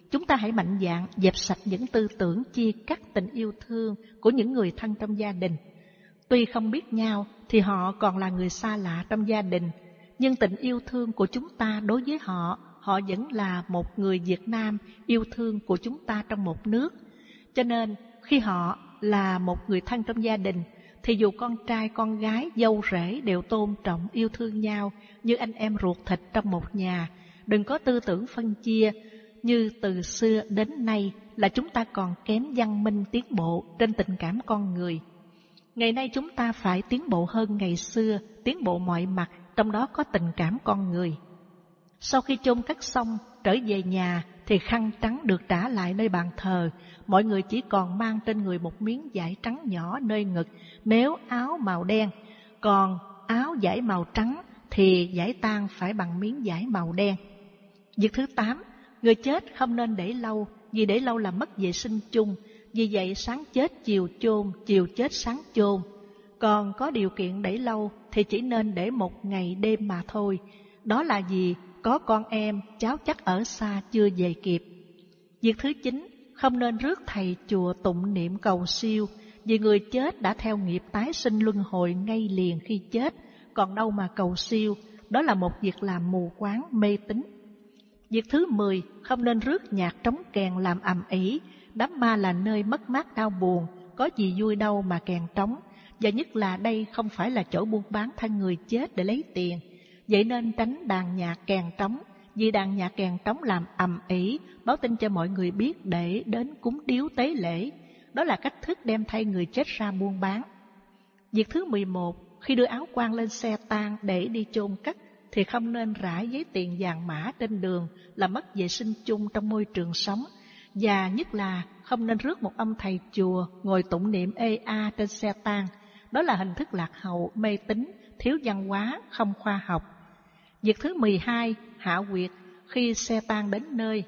Chúng ta hãy mạnh dạn dẹp sạch những tư tưởng chia cắt tình yêu thương của những người thân trong gia đình. Tuy không biết nhau thì họ còn là người xa lạ trong gia đình, nhưng tình yêu thương của chúng ta đối với họ, họ vẫn là một người Việt Nam yêu thương của chúng ta trong một nước. Cho nên khi họ là một người thân trong gia đình thì dù con trai, con gái, dâu rể đều tôn trọng, yêu thương nhau như anh em ruột thịt trong một nhà. Đừng có tư tưởng phân chia như từ xưa đến nay là chúng ta còn kém văn minh tiến bộ trên tình cảm con người. Ngày nay chúng ta phải tiến bộ hơn ngày xưa, tiến bộ mọi mặt, trong đó có tình cảm con người. Sau khi chôn cất xong, trở về nhà thì khăn trắng được trả lại nơi bàn thờ. Mọi người chỉ còn mang trên người một miếng vải trắng nhỏ nơi ngực nếu áo màu đen, còn áo vải màu trắng thì vải tang phải bằng miếng vải màu đen. Việc thứ 8, người chết không nên để lâu, vì để lâu là mất vệ sinh chung. Vì vậy sáng chết chiều chôn, chiều chết sáng chôn. Còn có điều kiện để lâu thì chỉ nên để 1 ngày đêm mà thôi. Đó là vì có con em, cháu chắc ở xa chưa về kịp. Việc thứ 9, không nên rước thầy chùa tụng niệm cầu siêu, vì người chết đã theo nghiệp tái sinh luân hồi ngay liền khi chết, còn đâu mà cầu siêu, đó là một việc làm mù quáng mê tín. Việc thứ 10, không nên rước nhạc trống kèn làm ầm ĩ. Đám ma là nơi mất mát đau buồn, có gì vui đâu mà kèn trống. Và nhất là đây không phải là chỗ buôn bán thân người chết để lấy tiền. Vậy nên tránh đàn nhạc kèn trống, vì đàn nhạc kèn trống làm ầm ĩ, báo tin cho mọi người biết để đến cúng điếu tế lễ. Đó là cách thức đem thay người chết ra buôn bán. Việc thứ 11, khi đưa áo quan lên xe tang để đi chôn cất thì không nên rải giấy tiền vàng mã trên đường, là mất vệ sinh chung trong môi trường sống. Và nhất là không nên rước một ông thầy chùa ngồi tụng niệm ê a trên xe tang. Đó là hình thức lạc hậu, mê tín, thiếu văn hóa, không khoa học. Việc thứ 12, hạ huyệt. Khi xe tang đến nơi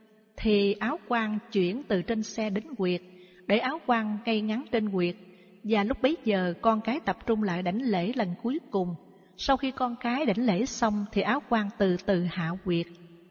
thì áo quan chuyển từ trên xe đến huyệt, để áo quan ngay ngắn trên huyệt. Và lúc bấy giờ con cái tập trung lại đảnh lễ lần cuối cùng. Sau khi con cái đảnh lễ xong thì áo quan từ từ hạ huyệt.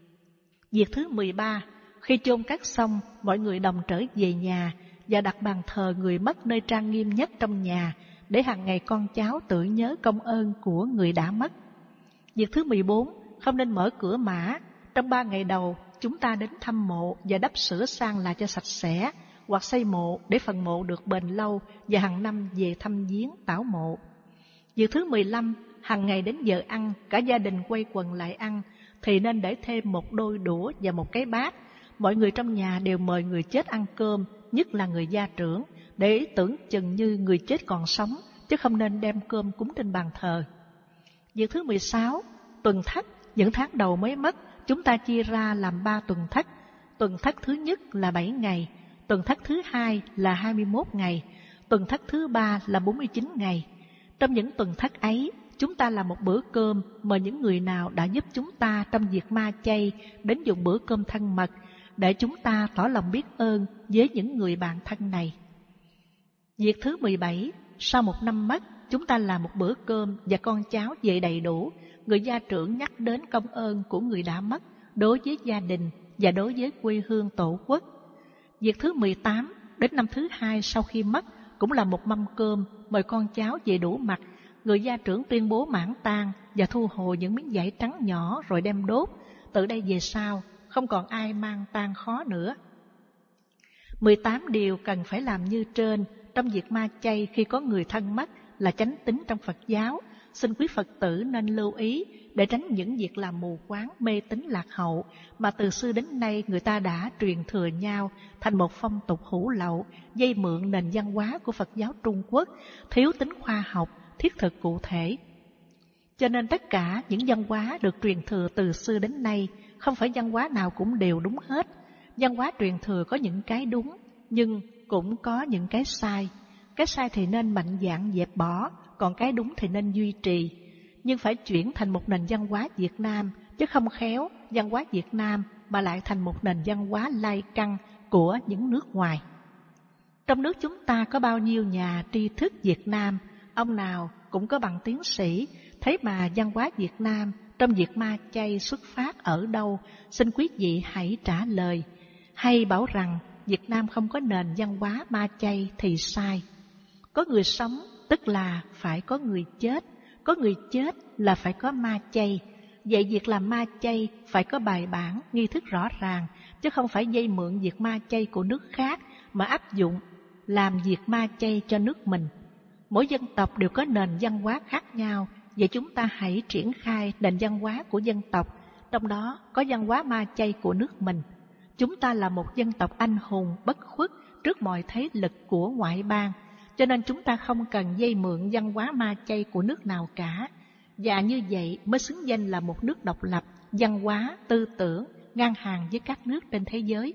Việc thứ 13, khi chôn cất xong, mọi người đồng trở về nhà và đặt bàn thờ người mất nơi trang nghiêm nhất trong nhà, để hàng ngày con cháu tưởng nhớ công ơn của người đã mất. Việc thứ 14, không nên mở cửa mã. Trong 3 ngày đầu, chúng ta đến thăm mộ và đắp sửa sang lại cho sạch sẽ, hoặc xây mộ để phần mộ được bền lâu, và hàng năm về thăm viếng tảo mộ. Việc thứ 15, hàng ngày đến giờ ăn, cả gia đình quay quần lại ăn, thì nên để thêm một đôi đũa và một cái bát. Mọi người trong nhà đều mời người chết ăn cơm, nhất là người gia trưởng, để tưởng chừng như người chết còn sống, chứ không nên đem cơm cúng trên bàn thờ. Việc thứ 16, tuần thất. Những tháng đầu mới mất, chúng ta chia ra làm 3 tuần thất. Tuần thất thứ nhất là 7 ngày, tuần thất thứ hai là 21 ngày, tuần thất thứ ba là 49 ngày. Trong những tuần thất ấy, chúng ta làm một bữa cơm, mời những người nào đã giúp chúng ta trong việc ma chay đến dùng bữa cơm thân mật, để chúng ta tỏ lòng biết ơn với những người bạn thân này. Việc thứ 17, sau 1 năm mất, chúng ta làm một bữa cơm và con cháu về đầy đủ. Người gia trưởng nhắc đến công ơn của người đã mất đối với gia đình và đối với quê hương tổ quốc. Việc thứ 18, đến năm thứ 2 sau khi mất, cũng là một mâm cơm, mời con cháu về đủ mặt. Người gia trưởng tuyên bố mãn tang và thu hồi những miếng vải trắng nhỏ rồi đem đốt. Từ đây về sau, không còn ai mang tang khó nữa. 18 điều cần phải làm như trên trong việc ma chay khi có người thân mất là chánh tín trong Phật giáo. Xin quý Phật tử nên lưu ý để tránh những việc làm mù quáng, mê tín lạc hậu mà từ xưa đến nay người ta đã truyền thừa nhau thành một phong tục hủ lậu, dây mượn nền văn hóa của Phật giáo Trung Quốc, thiếu tính khoa học, thiết thực cụ thể. Cho nên tất cả những văn hóa được truyền thừa từ xưa đến nay, không phải văn hóa nào cũng đều đúng hết. Văn hóa truyền thừa có những cái đúng, nhưng cũng có những cái sai. Cái sai thì nên mạnh dạn dẹp bỏ, còn cái đúng thì nên duy trì. Nhưng phải chuyển thành một nền văn hóa Việt Nam, chứ không khéo văn hóa Việt Nam mà lại thành một nền văn hóa lai căng của những nước ngoài. Trong nước chúng ta có bao nhiêu nhà tri thức Việt Nam, ông nào cũng có bằng tiến sĩ, thế mà văn hóa Việt Nam trong việc ma chay xuất phát ở đâu? Xin quý vị hãy trả lời. hay bảo rằng Việt Nam không có nền văn hóa ma chay thì sai. Có người sống tức là phải có người chết, có người chết là phải có ma chay. Vậy việc làm ma chay phải có bài bản, nghi thức rõ ràng, chứ không phải vay mượn việc ma chay của nước khác mà áp dụng làm việc ma chay cho nước mình. Mỗi dân tộc đều có nền văn hóa khác nhau, vậy chúng ta hãy triển khai nền văn hóa của dân tộc, trong đó có văn hóa ma chay của nước mình. Chúng ta là một dân tộc anh hùng bất khuất trước mọi thế lực của ngoại bang, cho nên chúng ta không cần vay mượn văn hóa ma chay của nước nào cả. Và như vậy mới xứng danh là một nước độc lập, văn hóa, tư tưởng, ngang hàng với các nước trên thế giới.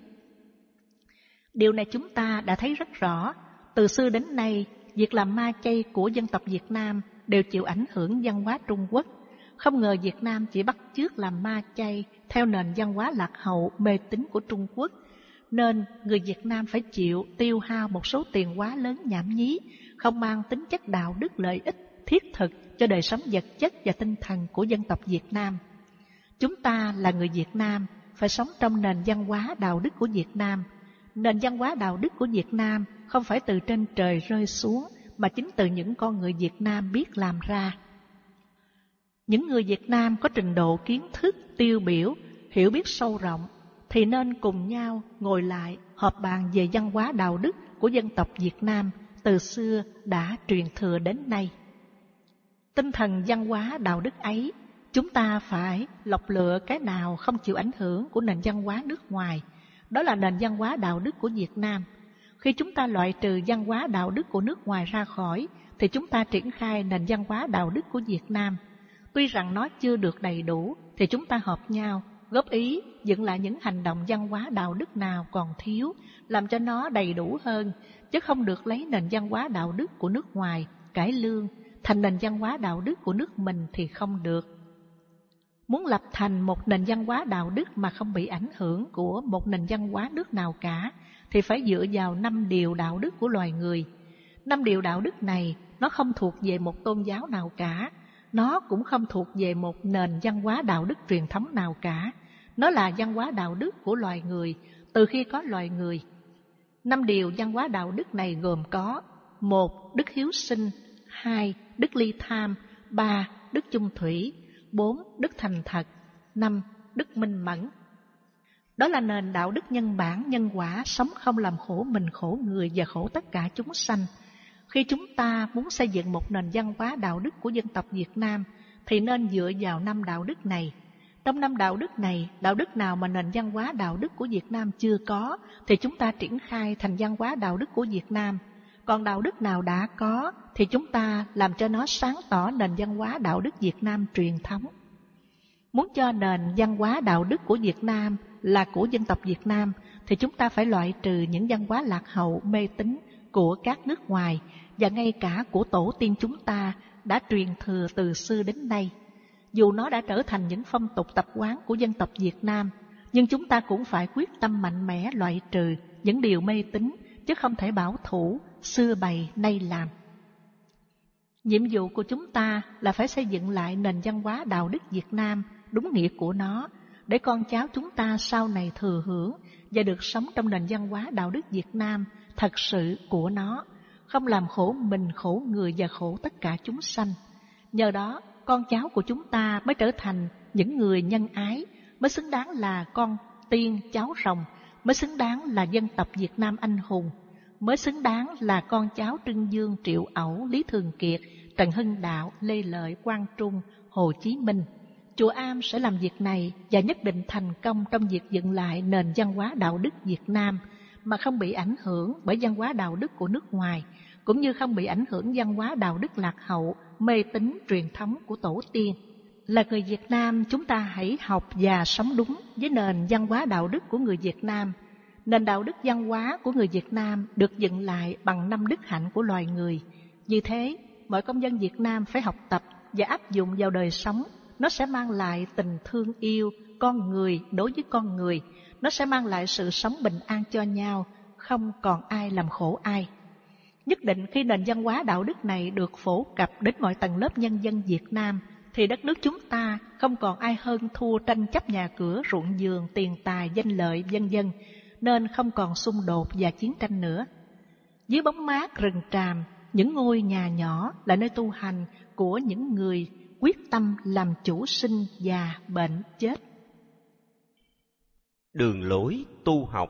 Điều này chúng ta đã thấy rất rõ. Từ xưa đến nay, việc làm ma chay của dân tộc Việt Nam đều chịu ảnh hưởng văn hóa Trung Quốc. Không ngờ Việt Nam chỉ bắt chước làm ma chay theo nền văn hóa lạc hậu, mê tín của Trung Quốc, nên người Việt Nam phải chịu tiêu hao một số tiền quá lớn nhảm nhí, không mang tính chất đạo đức lợi ích thiết thực cho đời sống vật chất và tinh thần của dân tộc Việt Nam. Chúng ta là người Việt Nam phải sống trong nền văn hóa đạo đức của Việt Nam. Nền văn hóa đạo đức của Việt Nam không phải từ trên trời rơi xuống, mà chính từ những con người Việt Nam biết làm ra. Những người Việt Nam có trình độ kiến thức tiêu biểu, hiểu biết sâu rộng, thì nên cùng nhau ngồi lại họp bàn về văn hóa đạo đức của dân tộc Việt Nam từ xưa đã truyền thừa đến nay. Tinh thần văn hóa đạo đức ấy, chúng ta phải lọc lựa cái nào không chịu ảnh hưởng của nền văn hóa nước ngoài. Đó là nền văn hóa đạo đức của Việt Nam. Khi chúng ta loại trừ văn hóa đạo đức của nước ngoài ra khỏi, thì chúng ta triển khai nền văn hóa đạo đức của Việt Nam. Tuy rằng nó chưa được đầy đủ, thì chúng ta hợp nhau, góp ý, dựng lại những hành động văn hóa đạo đức nào còn thiếu, làm cho nó đầy đủ hơn, chứ không được lấy nền văn hóa đạo đức của nước ngoài, cải lương, thành nền văn hóa đạo đức của nước mình thì không được. Muốn lập thành một nền văn hóa đạo đức mà không bị ảnh hưởng của một nền văn hóa nước nào cả, thì phải dựa vào 5 điều đạo đức của loài người. 5 điều đạo đức này, nó không thuộc về một tôn giáo nào cả, nó cũng không thuộc về một nền văn hóa đạo đức truyền thống nào cả. Nó là văn hóa đạo đức của loài người, từ khi có loài người. 5 điều văn hóa đạo đức này gồm có: 1. Đức hiếu sinh. 2. Đức ly tham. 3. Đức chung thủy. 4. Đức thành thật. 5. Đức minh mẫn. Đó là nền đạo đức nhân bản, nhân quả, sống không làm khổ mình, khổ người và khổ tất cả chúng sanh. Khi chúng ta muốn xây dựng một nền văn hóa đạo đức của dân tộc Việt Nam, thì nên dựa vào 5 đạo đức này. Trong 5 đạo đức này, đạo đức nào mà nền văn hóa đạo đức của Việt Nam chưa có, thì chúng ta triển khai thành văn hóa đạo đức của Việt Nam. Còn đạo đức nào đã có, thì chúng ta làm cho nó sáng tỏ nền văn hóa đạo đức Việt Nam truyền thống. Muốn cho nền văn hóa đạo đức của Việt Nam là của dân tộc Việt Nam, thì chúng ta phải loại trừ những văn hóa lạc hậu, mê tín của các nước ngoài, và ngay cả của tổ tiên chúng ta đã truyền thừa từ xưa đến nay. Dù nó đã trở thành những phong tục tập quán của dân tộc Việt Nam, nhưng chúng ta cũng phải quyết tâm mạnh mẽ loại trừ những điều mê tín, chứ không thể bảo thủ, xưa bày nay làm. Nhiệm vụ của chúng ta là phải xây dựng lại nền văn hóa đạo đức Việt Nam đúng nghĩa của nó, để con cháu chúng ta sau này thừa hưởng và được sống trong nền văn hóa đạo đức Việt Nam thật sự của nó, không làm khổ mình, khổ người và khổ tất cả chúng sanh. Nhờ đó, con cháu của chúng ta mới trở thành những người nhân ái, mới xứng đáng là con tiên cháu rồng, mới xứng đáng là dân tộc Việt Nam anh hùng, mới xứng đáng là con cháu Trưng Dương, Triệu Ẩu, Lý Thường Kiệt, Trần Hưng Đạo, Lê Lợi, Quang Trung, Hồ Chí Minh. Chùa Am sẽ làm việc này và nhất định thành công trong việc dựng lại nền văn hóa đạo đức Việt Nam mà không bị ảnh hưởng bởi văn hóa đạo đức của nước ngoài, cũng như không bị ảnh hưởng văn hóa đạo đức lạc hậu, mê tín truyền thống của tổ tiên. Là người Việt Nam, chúng ta hãy học và sống đúng với nền văn hóa đạo đức của người Việt Nam. Nền đạo đức văn hóa của người Việt Nam được dựng lại bằng 5 đức hạnh của loài người. Như thế, mọi công dân Việt Nam phải học tập và áp dụng vào đời sống. Nó sẽ mang lại tình thương yêu con người đối với con người. Nó sẽ mang lại sự sống bình an cho nhau, không còn ai làm khổ ai. Nhất định khi nền văn hóa đạo đức này được phổ cập đến mọi tầng lớp nhân dân Việt Nam, thì đất nước chúng ta không còn ai hơn thua tranh chấp nhà cửa, ruộng vườn, tiền tài, danh lợi, vân vân. nên không còn xung đột và chiến tranh nữa. Dưới bóng mát rừng tràm, những ngôi nhà nhỏ là nơi tu hành của những người quyết tâm làm chủ sinh, già, bệnh, chết. Đường lối tu học.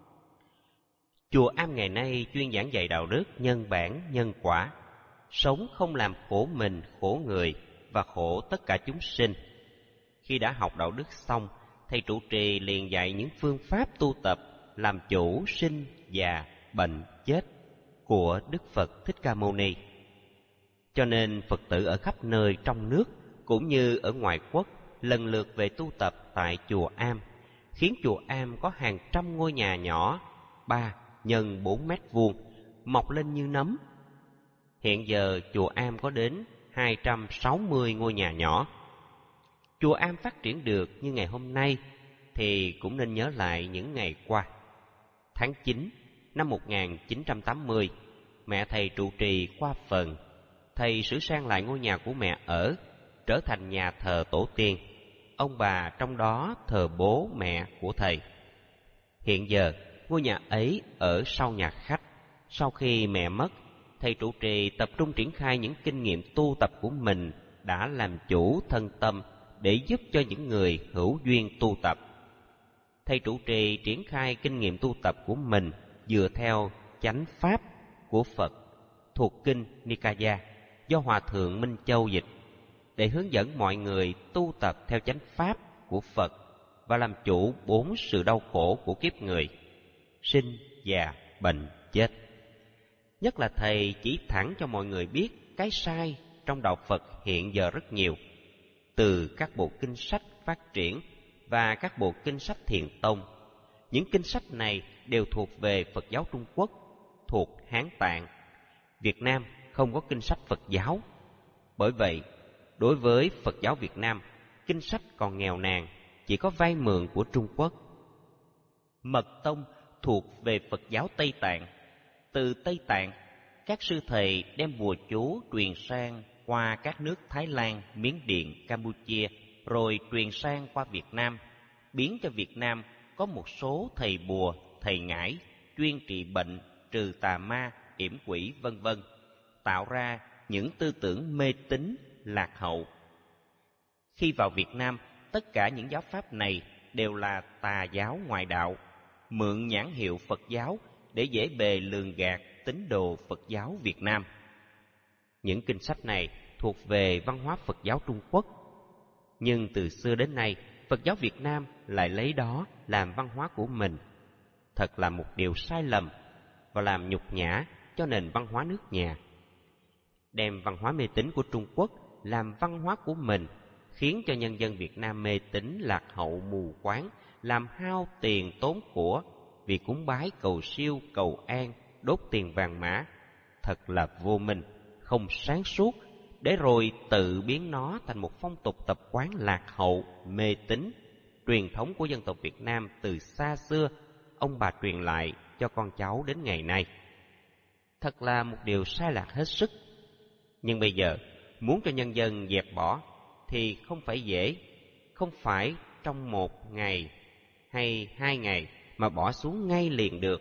Chùa Am ngày nay chuyên giảng dạy đạo đức, nhân bản, nhân quả, sống không làm khổ mình, khổ người và khổ tất cả chúng sinh. Khi đã học đạo đức xong, thầy trụ trì liền dạy những phương pháp tu tập làm chủ sinh, già, bệnh, chết của Đức Phật Thích Ca Mâu Ni. Cho nên Phật tử ở khắp nơi trong nước cũng như ở ngoại quốc lần lượt về tu tập tại chùa Am, khiến chùa Am có hàng trăm ngôi nhà nhỏ 3 x 4 mét vuông mọc lên như nấm. Hiện giờ chùa Am có đến 260 ngôi nhà nhỏ. Chùa Am phát triển được như ngày hôm nay thì cũng nên nhớ lại những ngày qua. Tháng 9 năm 1980, mẹ thầy trụ trì qua phần. Thầy sửa sang lại ngôi nhà của mẹ ở, trở thành nhà thờ tổ tiên. Ông bà trong đó thờ bố mẹ của thầy. Hiện giờ, ngôi nhà ấy ở sau nhà khách. Sau khi mẹ mất, thầy trụ trì tập trung triển khai những kinh nghiệm tu tập của mình đã làm chủ thân tâm để giúp cho những người hữu duyên tu tập. Thầy trụ trì triển khai kinh nghiệm tu tập của mình dựa theo chánh pháp của Phật thuộc kinh Nikaya do Hòa thượng Minh Châu dịch, để hướng dẫn mọi người tu tập theo chánh pháp của Phật và làm chủ 4 sự đau khổ của kiếp người: sinh, già, bệnh, chết. Nhất là thầy chỉ thẳng cho mọi người biết cái sai trong đạo Phật hiện giờ rất nhiều, từ các bộ kinh sách phát triển và các bộ kinh sách thiền tông. Những kinh sách này đều thuộc về Phật giáo Trung Quốc, thuộc Hán Tạng. Việt Nam không có kinh sách Phật giáo. Bởi vậy, đối với Phật giáo Việt Nam, kinh sách còn nghèo nàn, chỉ có vay mượn của Trung Quốc. Mật tông thuộc về Phật giáo Tây Tạng. Từ Tây Tạng, các sư thầy đem bùa chú truyền sang qua các nước Thái Lan, Miến Điện, Campuchia, rồi truyền sang qua Việt Nam, biến cho Việt Nam có một số thầy bùa, thầy ngải, chuyên trị bệnh, trừ tà ma, yểm quỷ vân vân, tạo ra những tư tưởng mê tín lạc hậu. Khi vào Việt Nam, tất cả những giáo pháp này đều là tà giáo ngoại đạo, mượn nhãn hiệu Phật giáo để dễ bề lường gạt tín đồ Phật giáo Việt Nam. Những kinh sách này thuộc về văn hóa Phật giáo Trung Quốc, nhưng từ xưa đến nay, Phật giáo Việt Nam lại lấy đó làm văn hóa của mình. Thật là một điều sai lầm và làm nhục nhã cho nền văn hóa nước nhà. Đem văn hóa mê tín của Trung Quốc làm văn hóa của mình, khiến cho nhân dân Việt Nam mê tín lạc hậu mù quáng, làm hao tiền tốn của vì cúng bái cầu siêu cầu an, đốt tiền vàng mã. Thật là vô minh, không sáng suốt, để rồi tự biến nó thành một phong tục tập quán lạc hậu, mê tín, truyền thống của dân tộc Việt Nam từ xa xưa, ông bà truyền lại cho con cháu đến ngày nay. Thật là một điều sai lạc hết sức. Nhưng bây giờ, muốn cho nhân dân dẹp bỏ thì không phải dễ, không phải trong 1 ngày hay 2 ngày mà bỏ xuống ngay liền được.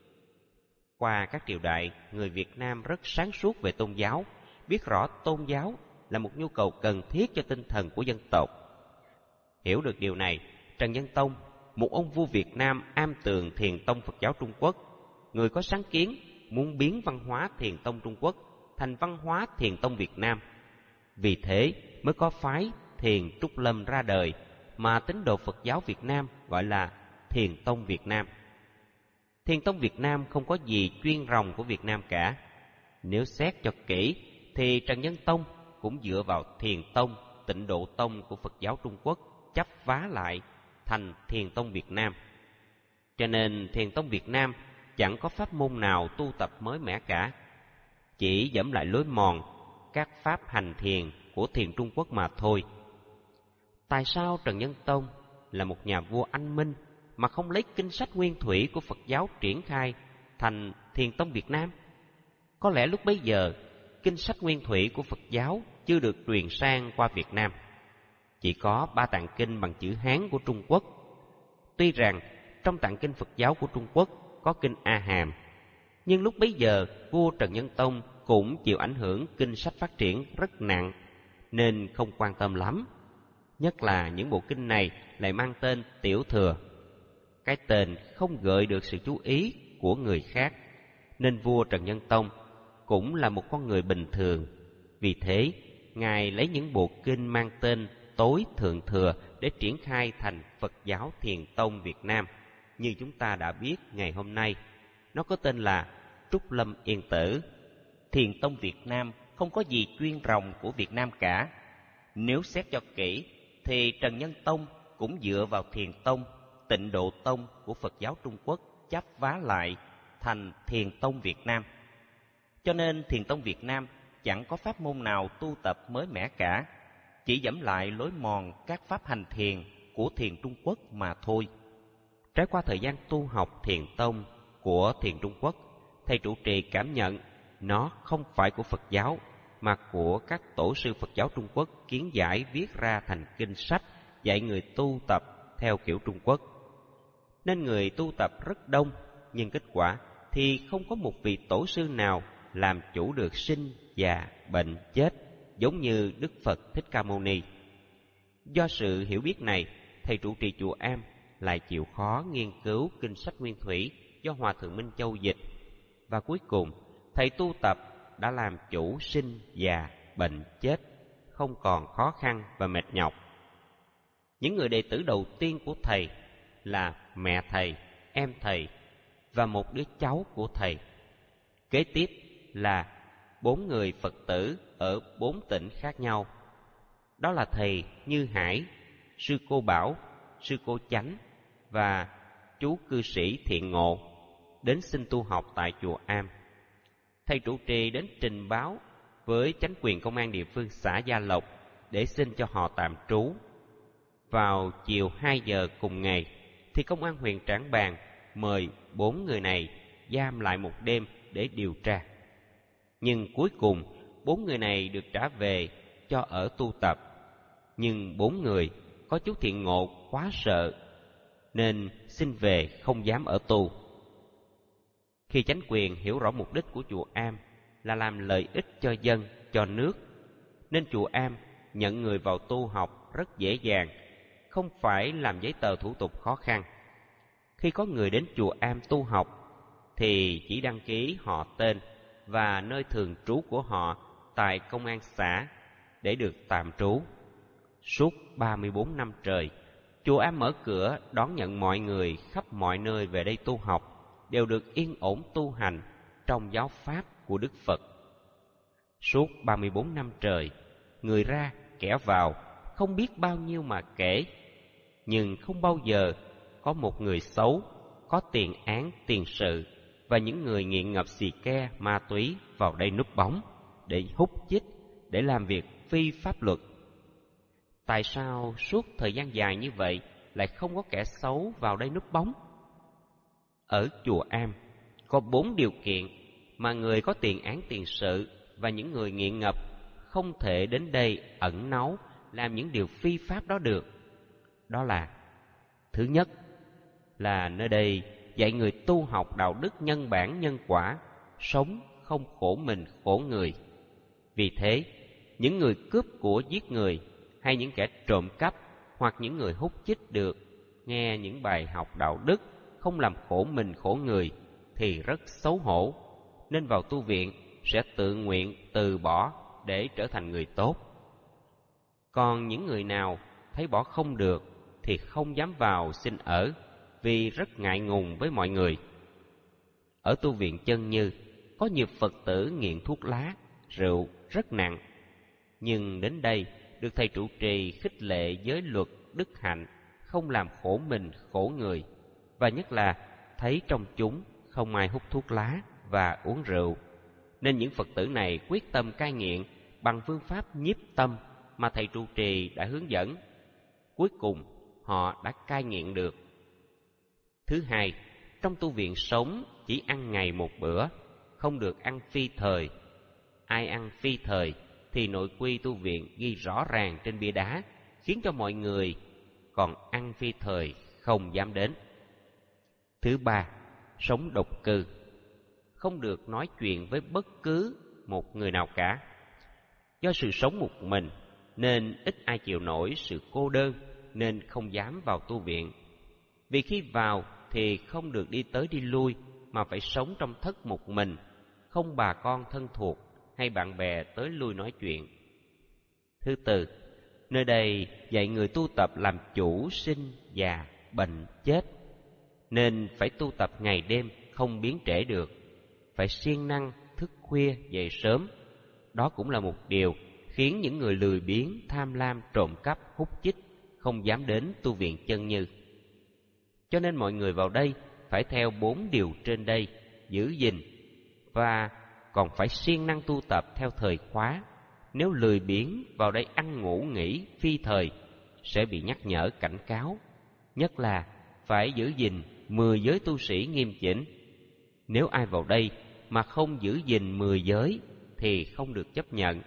Qua các triều đại, người Việt Nam rất sáng suốt về tôn giáo, biết rõ tôn giáo là một nhu cầu cần thiết cho tinh thần của dân tộc. Hiểu được điều này, Trần Nhân Tông, một ông vua Việt Nam am tường Thiền tông Phật giáo Trung Quốc, người có sáng kiến muốn biến văn hóa Thiền tông Trung Quốc thành văn hóa Thiền tông Việt Nam. Vì thế mới có phái Thiền Trúc Lâm ra đời, mà tín đồ Phật giáo Việt Nam gọi là Thiền tông Việt Nam. Thiền tông Việt Nam không có gì chuyên ròng của Việt Nam cả. Nếu xét cho kỹ thì Trần Nhân Tông cũng dựa vào Thiền tông, Tịnh Độ tông của Phật giáo Trung Quốc chấp vá lại thành Thiền tông Việt Nam. Cho nên Thiền tông Việt Nam chẳng có pháp môn nào tu tập mới mẻ cả, chỉ dẫm lại lối mòn các pháp hành thiền của thiền Trung Quốc mà thôi. Tại sao Trần Nhân Tông là một nhà vua anh minh mà không lấy kinh sách nguyên thủy của Phật giáo triển khai thành Thiền tông Việt Nam? Có lẽ lúc bấy giờ, kinh sách nguyên thủy của Phật giáo chưa được truyền sang qua Việt Nam. Chỉ có 3 tạng kinh bằng chữ Hán của Trung Quốc. Tuy rằng trong tạng kinh Phật giáo của Trung Quốc có kinh A Hàm. Nhưng lúc bấy giờ, vua Trần Nhân Tông cũng chịu ảnh hưởng kinh sách phát triển rất nặng, nên không quan tâm lắm. Nhất là những bộ kinh này lại mang tên Tiểu Thừa. Cái tên không gợi được sự chú ý của người khác, nên vua Trần Nhân Tông cũng là một con người bình thường. Vì thế, Ngài lấy những bộ kinh mang tên Tối Thượng Thừa để triển khai thành Phật giáo Thiền Tông Việt Nam. Như chúng ta đã biết ngày hôm nay, nó có tên là Trúc Lâm Yên Tử. Thiền Tông Việt Nam không có gì chuyên rồng của Việt Nam cả. Nếu xét cho kỹ, thì Trần Nhân Tông cũng dựa vào Thiền Tông, Tịnh Độ Tông của Phật giáo Trung Quốc chắp vá lại thành Thiền Tông Việt Nam. Cho nên Thiền Tông Việt Nam chẳng có pháp môn nào tu tập mới mẻ cả, chỉ dẫm lại lối mòn các pháp hành thiền của Thiền Trung Quốc mà thôi. Trải qua thời gian tu học Thiền Tông của Thiền Trung Quốc, thầy trụ trì cảm nhận nó không phải của Phật giáo, mà của các tổ sư Phật giáo Trung Quốc kiến giải viết ra thành kinh sách dạy người tu tập theo kiểu Trung Quốc. Nên người tu tập rất đông, nhưng kết quả thì không có một vị tổ sư nào làm chủ được sinh, già, bệnh, chết, giống như Đức Phật Thích Ca Mâu Ni. Do sự hiểu biết này, thầy trụ trì chùa Am lại chịu khó nghiên cứu kinh sách Nguyên Thủy do Hòa Thượng Minh Châu dịch. Và cuối cùng, thầy tu tập đã làm chủ sinh, già, bệnh, chết, không còn khó khăn và mệt nhọc. Những người đệ tử đầu tiên của thầy là mẹ thầy, em thầy và một đứa cháu của thầy. Kế tiếp là 4 người Phật tử ở 4 tỉnh khác nhau. Đó là thầy Như Hải, sư cô Bảo, sư cô Chánh và chú cư sĩ Thiện Ngộ đến xin tu học tại chùa Am. Thầy trụ trì đến trình báo với chánh quyền công an địa phương xã Gia Lộc để xin cho họ tạm trú. Vào chiều 2 giờ cùng ngày thì công an huyện Trảng Bàng mời 4 người này giam lại một đêm để điều tra. Nhưng cuối cùng 4 người này được trả về cho ở tu tập. Nhưng 4 người có chú Thiện Ngộ quá sợ nên xin về không dám ở tu. Khi chánh quyền hiểu rõ mục đích của chùa Am là làm lợi ích cho dân, cho nước, nên chùa Am nhận người vào tu học rất dễ dàng, không phải làm giấy tờ thủ tục khó khăn. Khi có người đến chùa Am tu học thì chỉ đăng ký họ tên và nơi thường trú của họ tại công an xã để được tạm trú. Suốt 34 năm trời, chùa Am mở cửa đón nhận mọi người khắp mọi nơi về đây tu học, đều được yên ổn tu hành trong giáo pháp của Đức Phật. Suốt 34 năm trời, người ra kẻ vào, không biết bao nhiêu mà kể, nhưng không bao giờ có một người xấu, có tiền án tiền sự và những người nghiện ngập xì ke, ma túy vào đây núp bóng để hút chích, để làm việc phi pháp luật. Tại sao suốt thời gian dài như vậy lại không có kẻ xấu vào đây núp bóng? Ở chùa Am có 4 điều kiện mà người có tiền án tiền sự và những người nghiện ngập không thể đến đây ẩn náu làm những điều phi pháp đó được. Đó là: thứ nhất là nơi đây dạy người tu học đạo đức nhân bản nhân quả, sống không khổ mình khổ người. Vì thế, những người cướp của giết người, hay những kẻ trộm cắp, hoặc những người hút chích được nghe những bài học đạo đức không làm khổ mình khổ người thì rất xấu hổ, nên vào tu viện sẽ tự nguyện từ bỏ để trở thành người tốt. Còn những người nào thấy bỏ không được thì không dám vào xin ở, vì rất ngại ngùng với mọi người. Ở tu viện Chân Như có nhiều Phật tử nghiện thuốc lá, rượu rất nặng, nhưng đến đây được thầy trụ trì khích lệ giới luật đức hạnh, không làm khổ mình khổ người, và nhất là thấy trong chúng không ai hút thuốc lá và uống rượu, nên những Phật tử này quyết tâm cai nghiện bằng phương pháp nhiếp tâm mà thầy trụ trì đã hướng dẫn. Cuối cùng họ đã cai nghiện được. Thứ hai, trong tu viện sống chỉ ăn ngày một bữa, không được ăn phi thời. Ai ăn phi thời thì nội quy tu viện ghi rõ ràng trên bia đá, khiến cho mọi người còn ăn phi thời không dám đến. Thứ ba, sống độc cư. Không được nói chuyện với bất cứ một người nào cả. Do sự sống một mình nên ít ai chịu nổi sự cô đơn, nên không dám vào tu viện. Vì khi vào thì không được đi tới đi lui, mà phải sống trong thất một mình, không bà con thân thuộc hay bạn bè tới lui nói chuyện. Thứ tư, nơi đây dạy người tu tập làm chủ sinh, già, bệnh, chết, nên phải tu tập ngày đêm, không biến trễ được. Phải siêng năng thức khuya dậy sớm. Đó cũng là một điều khiến những người lười biếng, tham lam, trộm cắp, hút chích không dám đến tu viện Chân Như. Cho nên mọi người vào đây phải theo 4 điều trên đây, giữ gìn, và còn phải siêng năng tu tập theo thời khóa. Nếu lười biếng vào đây ăn ngủ nghỉ phi thời sẽ bị nhắc nhở cảnh cáo. Nhất là phải giữ gìn 10 giới tu sĩ nghiêm chỉnh. Nếu ai vào đây mà không giữ gìn 10 giới thì không được chấp nhận.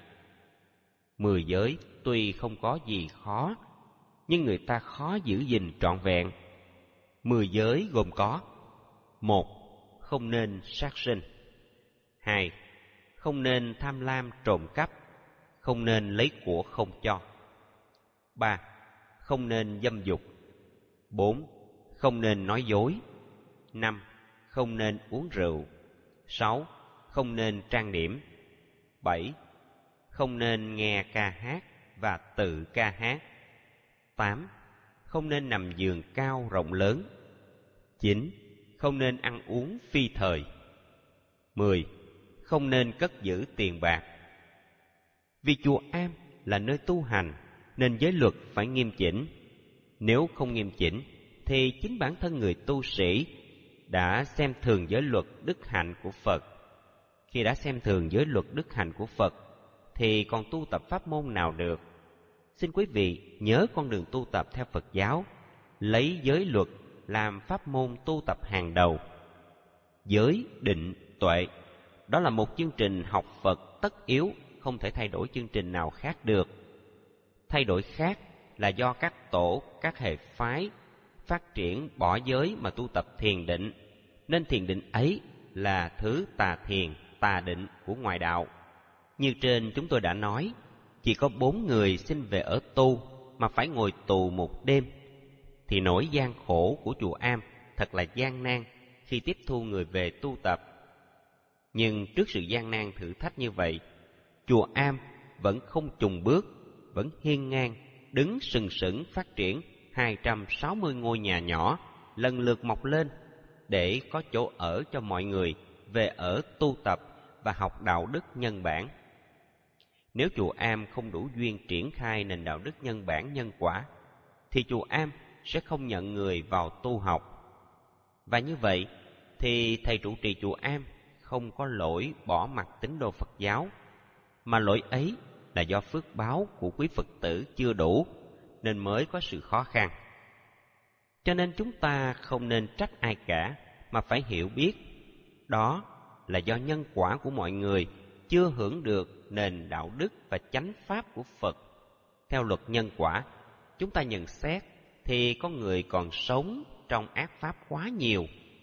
10 giới tuy không có gì khó, nhưng người ta khó giữ gìn trọn vẹn. 10 giới gồm có: 1. Không nên sát sinh. 2. Không nên tham lam trộm cắp, không nên lấy của không cho. 3. Không nên dâm dục. 4. Không nên nói dối. 5. Không nên uống rượu. 6. Không nên trang điểm. 7. Không nên nghe ca hát và tự ca hát. 8. Không nên nằm giường cao rộng lớn. 9. Không nên ăn uống phi thời. 10. Không nên cất giữ tiền bạc. Vì chùa Am là nơi tu hành nên giới luật phải nghiêm chỉnh. Nếu không nghiêm chỉnh thì chính bản thân người tu sĩ đã xem thường giới luật đức hạnh của Phật. Khi đã xem thường giới luật đức hạnh của Phật thì còn tu tập pháp môn nào được? Xin quý vị nhớ con đường tu tập theo Phật giáo, lấy giới luật làm pháp môn tu tập hàng đầu. Giới, định, tuệ, đó là một chương trình học Phật tất yếu, không thể thay đổi chương trình nào khác được. Thay đổi khác là do các tổ, các hệ phái phát triển bỏ giới mà tu tập thiền định, nên thiền định ấy là thứ tà thiền, tà định của ngoại đạo. Như trên chúng tôi đã nói, chỉ có 4 người xin về ở tu mà phải ngồi tù một đêm, thì nỗi gian khổ của chùa Am thật là gian nan khi tiếp thu người về tu tập. Nhưng trước sự gian nan thử thách như vậy, chùa Am vẫn không chùn bước, vẫn hiên ngang, đứng sừng sững phát triển 260 ngôi nhà nhỏ lần lượt mọc lên để có chỗ ở cho mọi người về ở tu tập và học đạo đức nhân bản. Nếu chùa Am không đủ duyên triển khai nền đạo đức nhân bản nhân quả, thì chùa Am sẽ không nhận người vào tu học. Và như vậy thì thầy trụ trì chùa Am không có lỗi bỏ mặc tín đồ Phật giáo, mà lỗi ấy là do phước báo của quý Phật tử chưa đủ nên mới có sự khó khăn. Cho nên chúng ta không nên trách ai cả, mà phải hiểu biết đó là do nhân quả của mọi người chưa hưởng được nền đạo đức và chánh pháp của Phật. Theo luật nhân quả, chúng ta nhận xét thì có người còn sống trong ác pháp quá nhiều.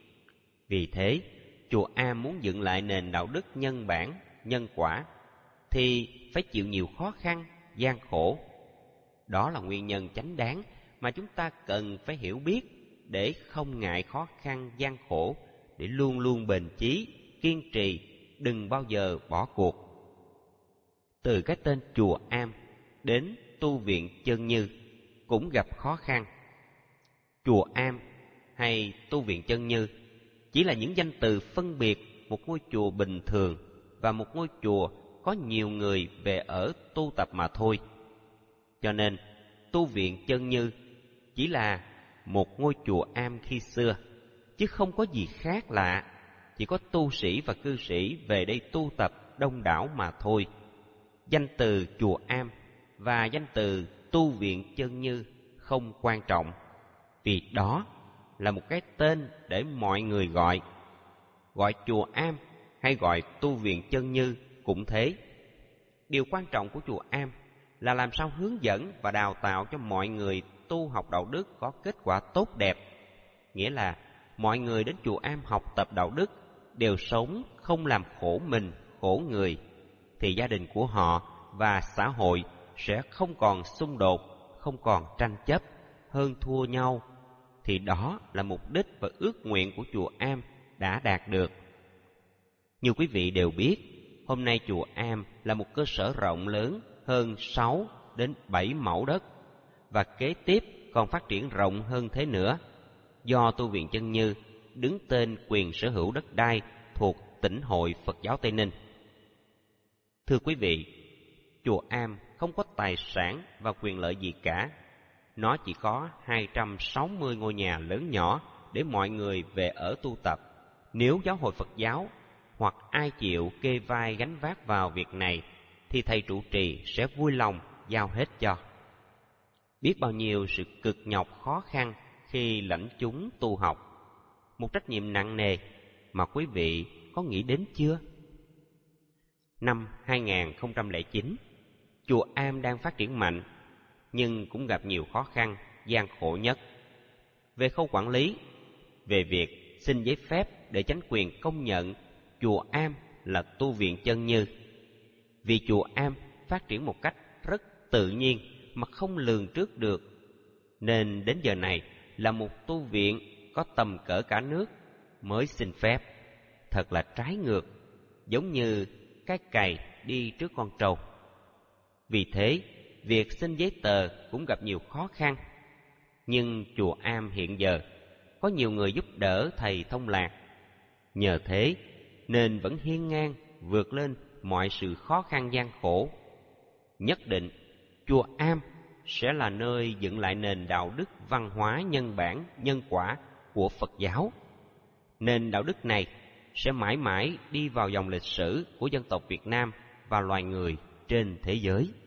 Vì thế, chùa Am muốn dựng lại nền đạo đức nhân bản, nhân quả thì phải chịu nhiều khó khăn, gian khổ. Đó là nguyên nhân chánh đáng mà chúng ta cần phải hiểu biết để không ngại khó khăn, gian khổ, để luôn luôn bền chí, kiên trì, đừng bao giờ bỏ cuộc. Từ cái tên chùa Am đến tu viện Chân Như cũng gặp khó khăn. Chùa Am hay tu viện Chân Như chỉ là những danh từ phân biệt một ngôi chùa bình thường và một ngôi chùa có nhiều người về ở tu tập mà thôi. Cho nên tu viện Chân Như chỉ là một ngôi chùa Am khi xưa, chứ không có gì khác lạ. Chỉ có tu sĩ và cư sĩ về đây tu tập đông đảo mà thôi. Danh từ chùa Am và danh từ tu viện Chân Như không quan trọng, vì đó là một cái tên để mọi người gọi. Gọi chùa Am hay gọi tu viện Chân Như cũng thế. Điều quan trọng của chùa Am là làm sao hướng dẫn và đào tạo cho mọi người tu học đạo đức có kết quả tốt đẹp. Nghĩa là mọi người đến chùa Am học tập đạo đức đều sống không làm khổ mình, khổ người, thì gia đình của họ và xã hội sẽ không còn xung đột, không còn tranh chấp, hơn thua nhau, thì đó là mục đích và ước nguyện của chùa Am đã đạt được. Như quý vị đều biết, hôm nay chùa Am là một cơ sở rộng lớn hơn 6 đến 7 mẫu đất, và kế tiếp còn phát triển rộng hơn thế nữa, do tu viện Chân Như đứng tên quyền sở hữu đất đai thuộc Tỉnh hội Phật giáo Tây Ninh. Thưa quý vị, chùa Am không có tài sản và quyền lợi gì cả. Nó chỉ có 260 ngôi nhà lớn nhỏ để mọi người về ở tu tập. Nếu giáo hội Phật giáo hoặc ai chịu kê vai gánh vác vào việc này, thì thầy trụ trì sẽ vui lòng giao hết cho. Biết bao nhiêu sự cực nhọc khó khăn khi lãnh chúng tu học, một trách nhiệm nặng nề mà quý vị có nghĩ đến chưa? Năm 2009, chùa Am đang phát triển mạnh, nhưng cũng gặp nhiều khó khăn, gian khổ nhất. Về khâu quản lý, về việc xin giấy phép để chánh quyền công nhận chùa Am là tu viện Chân Như. Vì chùa Am phát triển một cách rất tự nhiên mà không lường trước được, nên đến giờ này là một tu viện có tầm cỡ cả nước mới xin phép. Thật là trái ngược, giống như cái cày đi trước con trâu. Vì thế, việc xin giấy tờ cũng gặp nhiều khó khăn. Nhưng chùa Am hiện giờ có nhiều người giúp đỡ thầy thông lạc. Nhờ thế nên vẫn hiên ngang vượt lên mọi sự khó khăn gian khổ. Nhất định chùa Am sẽ là nơi dựng lại nền đạo đức văn hóa nhân bản, nhân quả của Phật giáo. Nền đạo đức này sẽ mãi mãi đi vào dòng lịch sử của dân tộc Việt Nam và loài người trên thế giới.